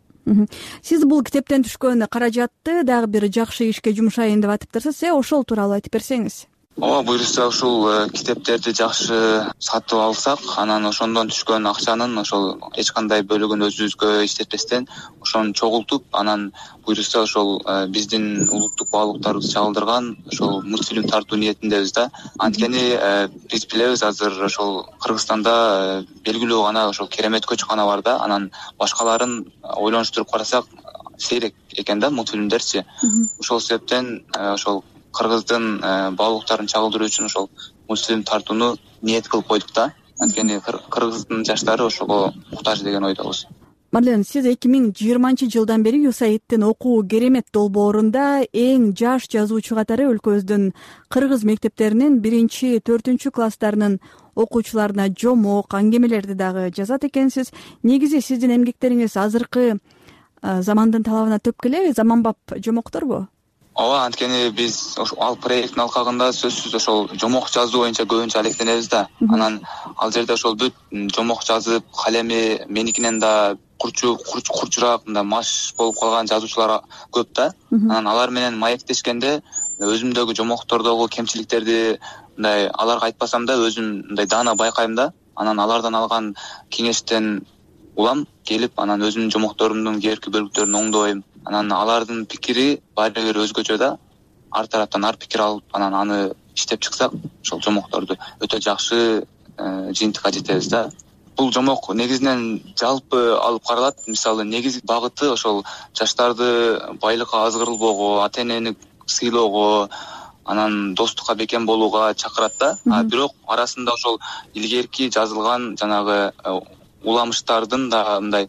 Сиз бул китептен түшкөн каражатты дагы бир жакшы ишке жумшайын деп атыптырсыз, э ошол тууралуу айтып берсеңиз. Ооба, буюрса ушул китептерди жакшы сатып алсак, анан ошондон түшкөн акчанын ошол эч кандай бөлүгүн өзүбүзгө иштетпестен ошону чогултуп, анан буюрса ошол биздин улуттук баалуулуктарыбызды чагылдырган ошол мультфильм тартуу ниетиндебиз да. Анткени биз билебиз, азыр ошол Кыргызстанда белгилүү гана ошол керемет көчкана бар да. Анан башкаларын ойлонуштуруп карасак сейрек экен да мультфильмдерчи. Ошол себептен ошол кыргыздын баалуулуктарын чагылдыруу үчүн ошол мультфильм тартууну ниет кылып койдук да. Анткени кыргыздын жаштары ошого муктаж деген ойдобуз. Марлен, сиз эки миң жыйырманчы жылдан бери Юсайттын окуу керемет долбоорунда эң жаш жазуучу катары өлкөбүздүн кыргыз мектептеринин биринчи, төртүнчү класстарынын окуучуларына жомок, аңгемелерди дагы жазат экенсиз. Негизи сиздин эмгектериңиз азыркы замандын талабына төп келеби, заманбап жомокторбу? Ооба, анткени биз ал проекттин алкагында сөзсүз ошол жомок жазуу боюнча көбүнчө алектенебиз да. Анан ал жерде ошол бүт жомок жазып, калеми меникинен да курчу курчураак мындай маш болуп калган жазуучулар көп да. Анан алар менен маектешкенде өзүмдөгү жомоктордогу кемчиликтерди мындай аларга айтпасам да өзүм мындай даана байкайм да. Анан алардан алган кеңештен улам келип, анан өзүмдүн жомокторумдун кээки бөлүктөрүн оңдойм. Анан алардын пикири баары бир өзгөчө да. Ар тараптан ар пикир алып, анан аны иштеп чыксак, ошол жомокторду өтө жакшы жыйынтыкка жетебиз да. Бул жомок негизинен жалпы алып каралат. Мисалы, негизги багыты ошол жаштарды байлыкка азгырылбоого, ата-энени сыйлоого, анан достукка бекем болууга чакырат да. А бирок арасында ошол илгерки жазылган жанагы уламыштардын да мындай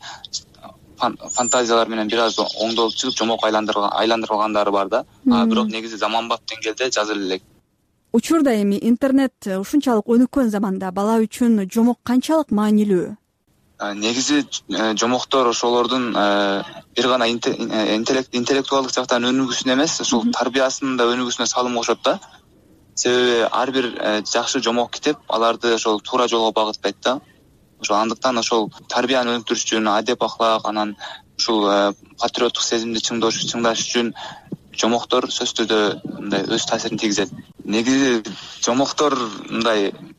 фантазиялар менен бир аз оңдолуп чыгып жомок айландырылгандары бар да. А бирок негизи заманбап деңгээлде жазылып элек. Учурда эми интернет ушунчалык өнүккөн заманда бала үчүн жомок канчалык маанилүү? Негизи жомоктор ошолордун бир гана интеллектуалдык жактан өнүгүүсүнө эмес, ошол тарбиясынын да өнүгүүсүнө салым кошот да. Себеби ар бир жакшы жомок китеп аларды ошол туура жолго багыттайт да. Ошол андыктан ошол тарбияны өнүктүрүш үчүн, адеп ахлак, анан ушул патриоттук сезимди чыңдаш үчүн жомоктор сөзсүз түрдө мындай өз таасирин тийгизет. Негизи жомоктор мындай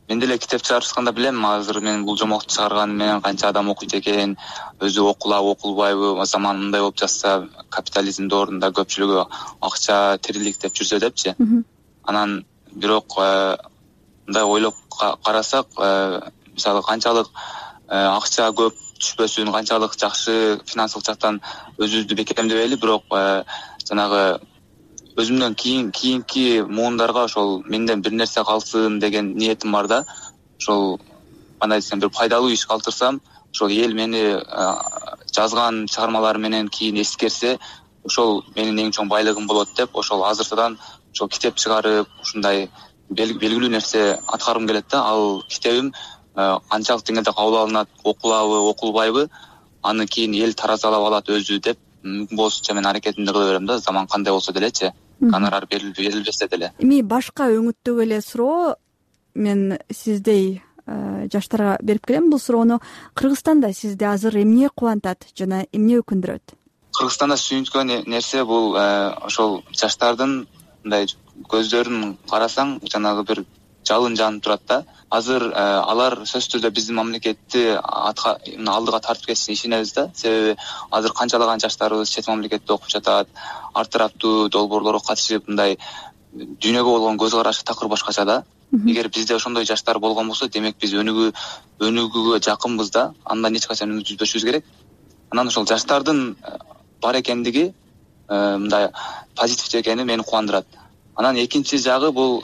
мен деле китеп чыгарышканда билем, азыр мен бул жомокту чыгарганым менен канча адам окуйт экен, өзү окулабы окулбайбы, заман мындай болуп жатса капитализмдин доорунда көпчүлүгү акча, тирилик деп жүрсө депчи. Анан бирок мындай ойлоп карасак, мисалы канчалык акча көп түшпөсүн, канчалык жакшы финансылык жактан өзүбүздү бекемдебейли, бирок жанагы өзүмдөн кийин кийинки муундарга ошол менден бир нерсе калсын деген ниетим бар да. Ошол кандай десем, бир пайдалуу иш калтырсам, ошол эл мени жазган чыгармаларым менен кийин эскерсе, ошол менин эң чоң байлыгым болот деп, ошол азыртадан ошол китеп чыгарып, ушундай белгилүү нерсе аткаргым келет да. Ал китебим канчалык деңгээлде кабыл алынат, окулабы, окулбайбы, аны кийин эл таразалап алат өзү деп мүмкүн болушунча мен аракетимди кыла берем да, заман кандай болсо делечи, гонорар берилбесе деле. Эми башка өңүттөгү эле суроо, мен сиздей жаштарга берип келем бул суроону. Кыргызстанда сизди азыр эмне кубантат жана эмне өкүндүрөт? Кыргызстанда сүйүнткөн нерсе бул ошол жаштардын мындай көздөрүн карасаң, жанагы бир жалын жанып турат да. Азыр алар сөзсүз түрдө биздин мамлекетти алдыга тартып кетишине ишенебиз да. Себеби азыр канчалаган жаштарыбыз чет мамлекетте окуп жатат, ар тараптуу долбоорлорго катышып, мындай дүйнөгө болгон көз карашы такыр башкача да. Эгер бизде ошондой жаштар болгон болсо, демек биз өнүгүү өнүгүүгө жакынбыз да. Андан эч качан үмүт үзбөшүбүз керек. Анан ошол жаштардын бар экендиги, мындай позитивдүү экени мени кубандырат. Анан экинчи жагы бул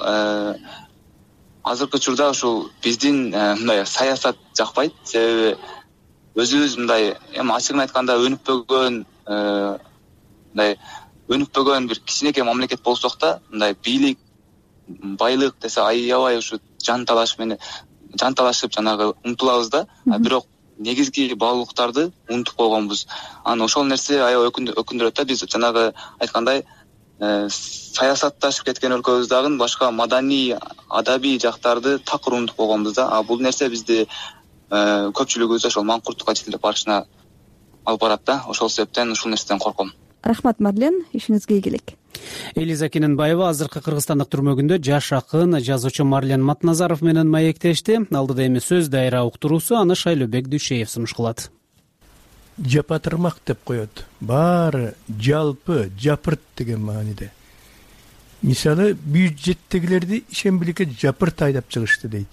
азыркы учурда ушул биздин мындай саясат жакпайт. Себеби өзүбүз мындай эми ачыгын айтканда өнүкпөгөн, мындай өнүкпөгөн бир кичинекей мамлекет болсок да, мындай бийлик, байлык десе аябай ушу жан талашып менен жан талашып жанагы умтулабыз да. Бирок негизги баалуулуктарды унутуп койгонбуз. Анан ошол нерсе аябай өкүндүрөт да. Биз жанагы айткандай саясатташып кеткен өлкөбүз дагы башка маданий, адабий жактарды такыр унутуп койгонбуз да. А бул нерсе бизди көпчүлүгүбүздү ошол маңкурттукка жетелеп барышына алып барат да. Ошол себептен ушул нерседен корком. Рахмат, Марлен, ишиңизге ийгилик. Элиза Кененбаева азыркы Кыргызстандык түрмөгүндө жаш акын, жазуучу Марлен Матназаров менен маектешти. Алдыда эми сөз дайра уктуруусу аны Шайлообек Дүйшеев сунуш кылат. Жапатырмак деп коет. Баары жалпы, жапырт деген мааниде. Мисалы, бюджеттегилерди ишембиликке жапырт айдап чыгышты дейт.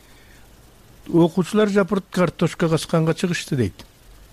Окуучулар жапырт картошка касканга чыгышты дейт.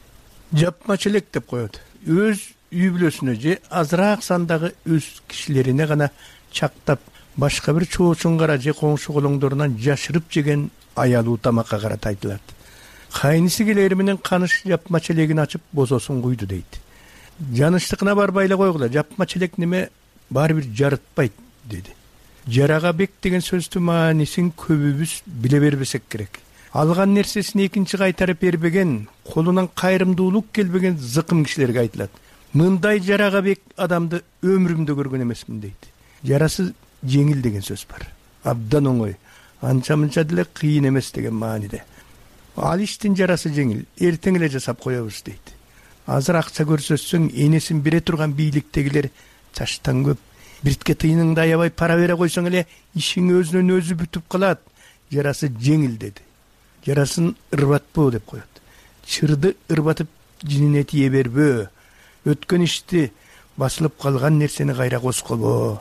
Жапмачылык деп коет. Өз үй бүлөсүнө же азыраак сандагы өз кишилерине гана чактап, башка бир чоочунгара же коңшу колоңдорунан жашырып жеген аялуу тамакка карата айтылат. Кайнысы келери менен каныш жапмачелегин ачып бозосун куйду дейт. Жаныштыкына барбай эле койгула, жапмачелек неме баары бир жарытпайт деди. Жарага бек деген сөздүн маанисин көбүбүз биле бербесек керек. Алган нерсесин экинчи кайтарып бербеген, колунан кайрымдуулук келбеген зыкым кишилерге айтылат. Мындай жарага бек адамды өмүрүмдө көргөн эмесмин дейт. Жарасы жеңил деген сөз бар. Абдан оңой, анча-мынча деле кыйын эмес деген мааниде. Ал иштин жарасы жеңил, эртең эле жасап коебуз дейт. Азыр акча көрсөтсөң энесин бере турган бийликтегилер чаштан көп. Биртке тыйыныңды аябай пара бере койсоң эле ишиң өзүнөн өзү бүтүп калат. Жарасы жеңил деди. Жарасын ырбатпоо деп коет. Чырды ырбатып жинине тие бербөө. Өткөн ишти, басылып калган нерсени кайра коскобо.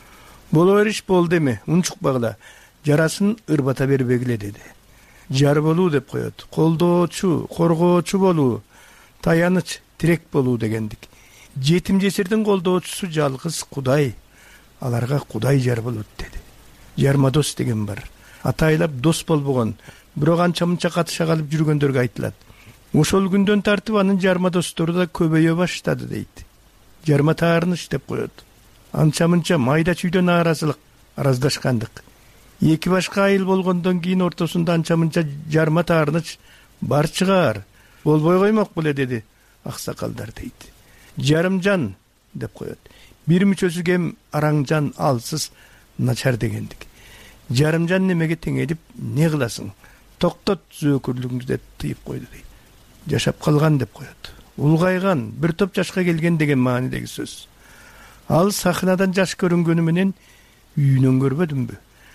Боло бериш болду эми, унчукпагыла. Жарасын ырбата бербегиле деди. Жар болуу деп коет. Колдоочу, коргоочу болуу, таяныч, тирек болуу дегендик. Жетим жесирдин колдоочусу жалгыз Кудай. Аларга Кудай жар болот деди. Жармадос деген бар. Атайлап дос болбогон, бирок анча-мынча катыша калып жүргөндөргө айтылат. Ошол күндөн тартып анын жарма достору да көбөйө баштады дейт. Жарма таарыныч деп коет. Анча-мынча майда чүйдө нааразылык, араздашкандык. Эки башка айыл болгондон кийин ортосунда анча-мынча жарма таарыныч бар чыгар. Болбой коймок беле деди аксакалдар дейт. Жарымжан деп коет. Бир мүчөсү кем араңжан, алсыз, начар дегендик. Жарымжан немеге теңелип не кыласың? Токтот зөөкүрлүгүңдү деп тыйып койду дейт. Жашап калган деп коет. Улгайган, бир топ жашка келген деген маанидеги сөз. Ал сахнадан жаш көрүнгөнү менен үйүнөн көрбөдүмбү?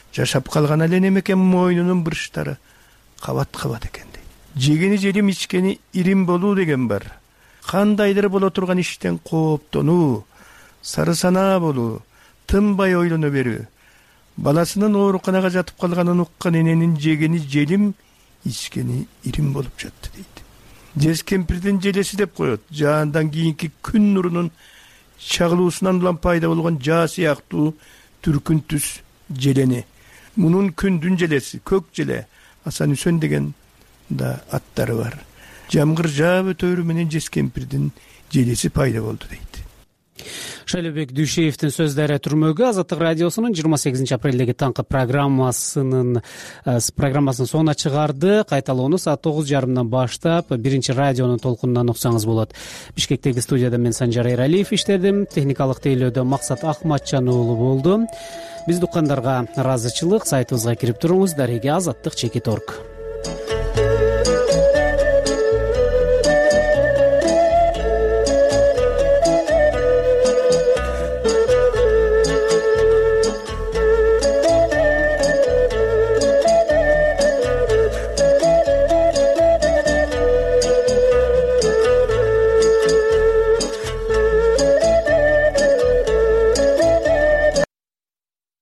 жашап калган эле немекен мойнунун бурчтары кабат кабат экен дейт. Жегени желим, ичкени ирим болуу деген бар. Кандайдыр боло турган иштен кооптонуу, сары санаа болуу, тынбай ойлоно берүү. Баласынын ооруканага жатып калганын уккан эненин жегени желим, ичкени ирим болуп жатты дейт. Жез кемпирдин желеси деп коет. Жаандан кийинки күн нурунун чагылуусунан улам пайда болгон жаа сыяктуу түркүн түс желени. Мунун күндүн желеси, көк желе, Асан Үсөн деген да аттары бар. Жамгыр жаап өтөрү менен жез кемпирдин желеси пайда болду дейт. Шайлообек Дүйшеевдин сөздөрү түрмөгү Азаттык радиосунун жыйырма сегизинчи апрелдеги таңкы программасынын программасын соңуна чыгарды. Кайталоону саат тогуз жарымдан баштап биринчи радионун толкунунан уксаңыз болот. Бишкектеги студияда мен Санжар Эралиев иштедим. Техникалык тейлөөдө Максат Ахматжан уулу болду. Бизди уккандарга ыраазычылык. Сайтыбызга кирип туруңуз. Дареге азаттык чекит точка орг.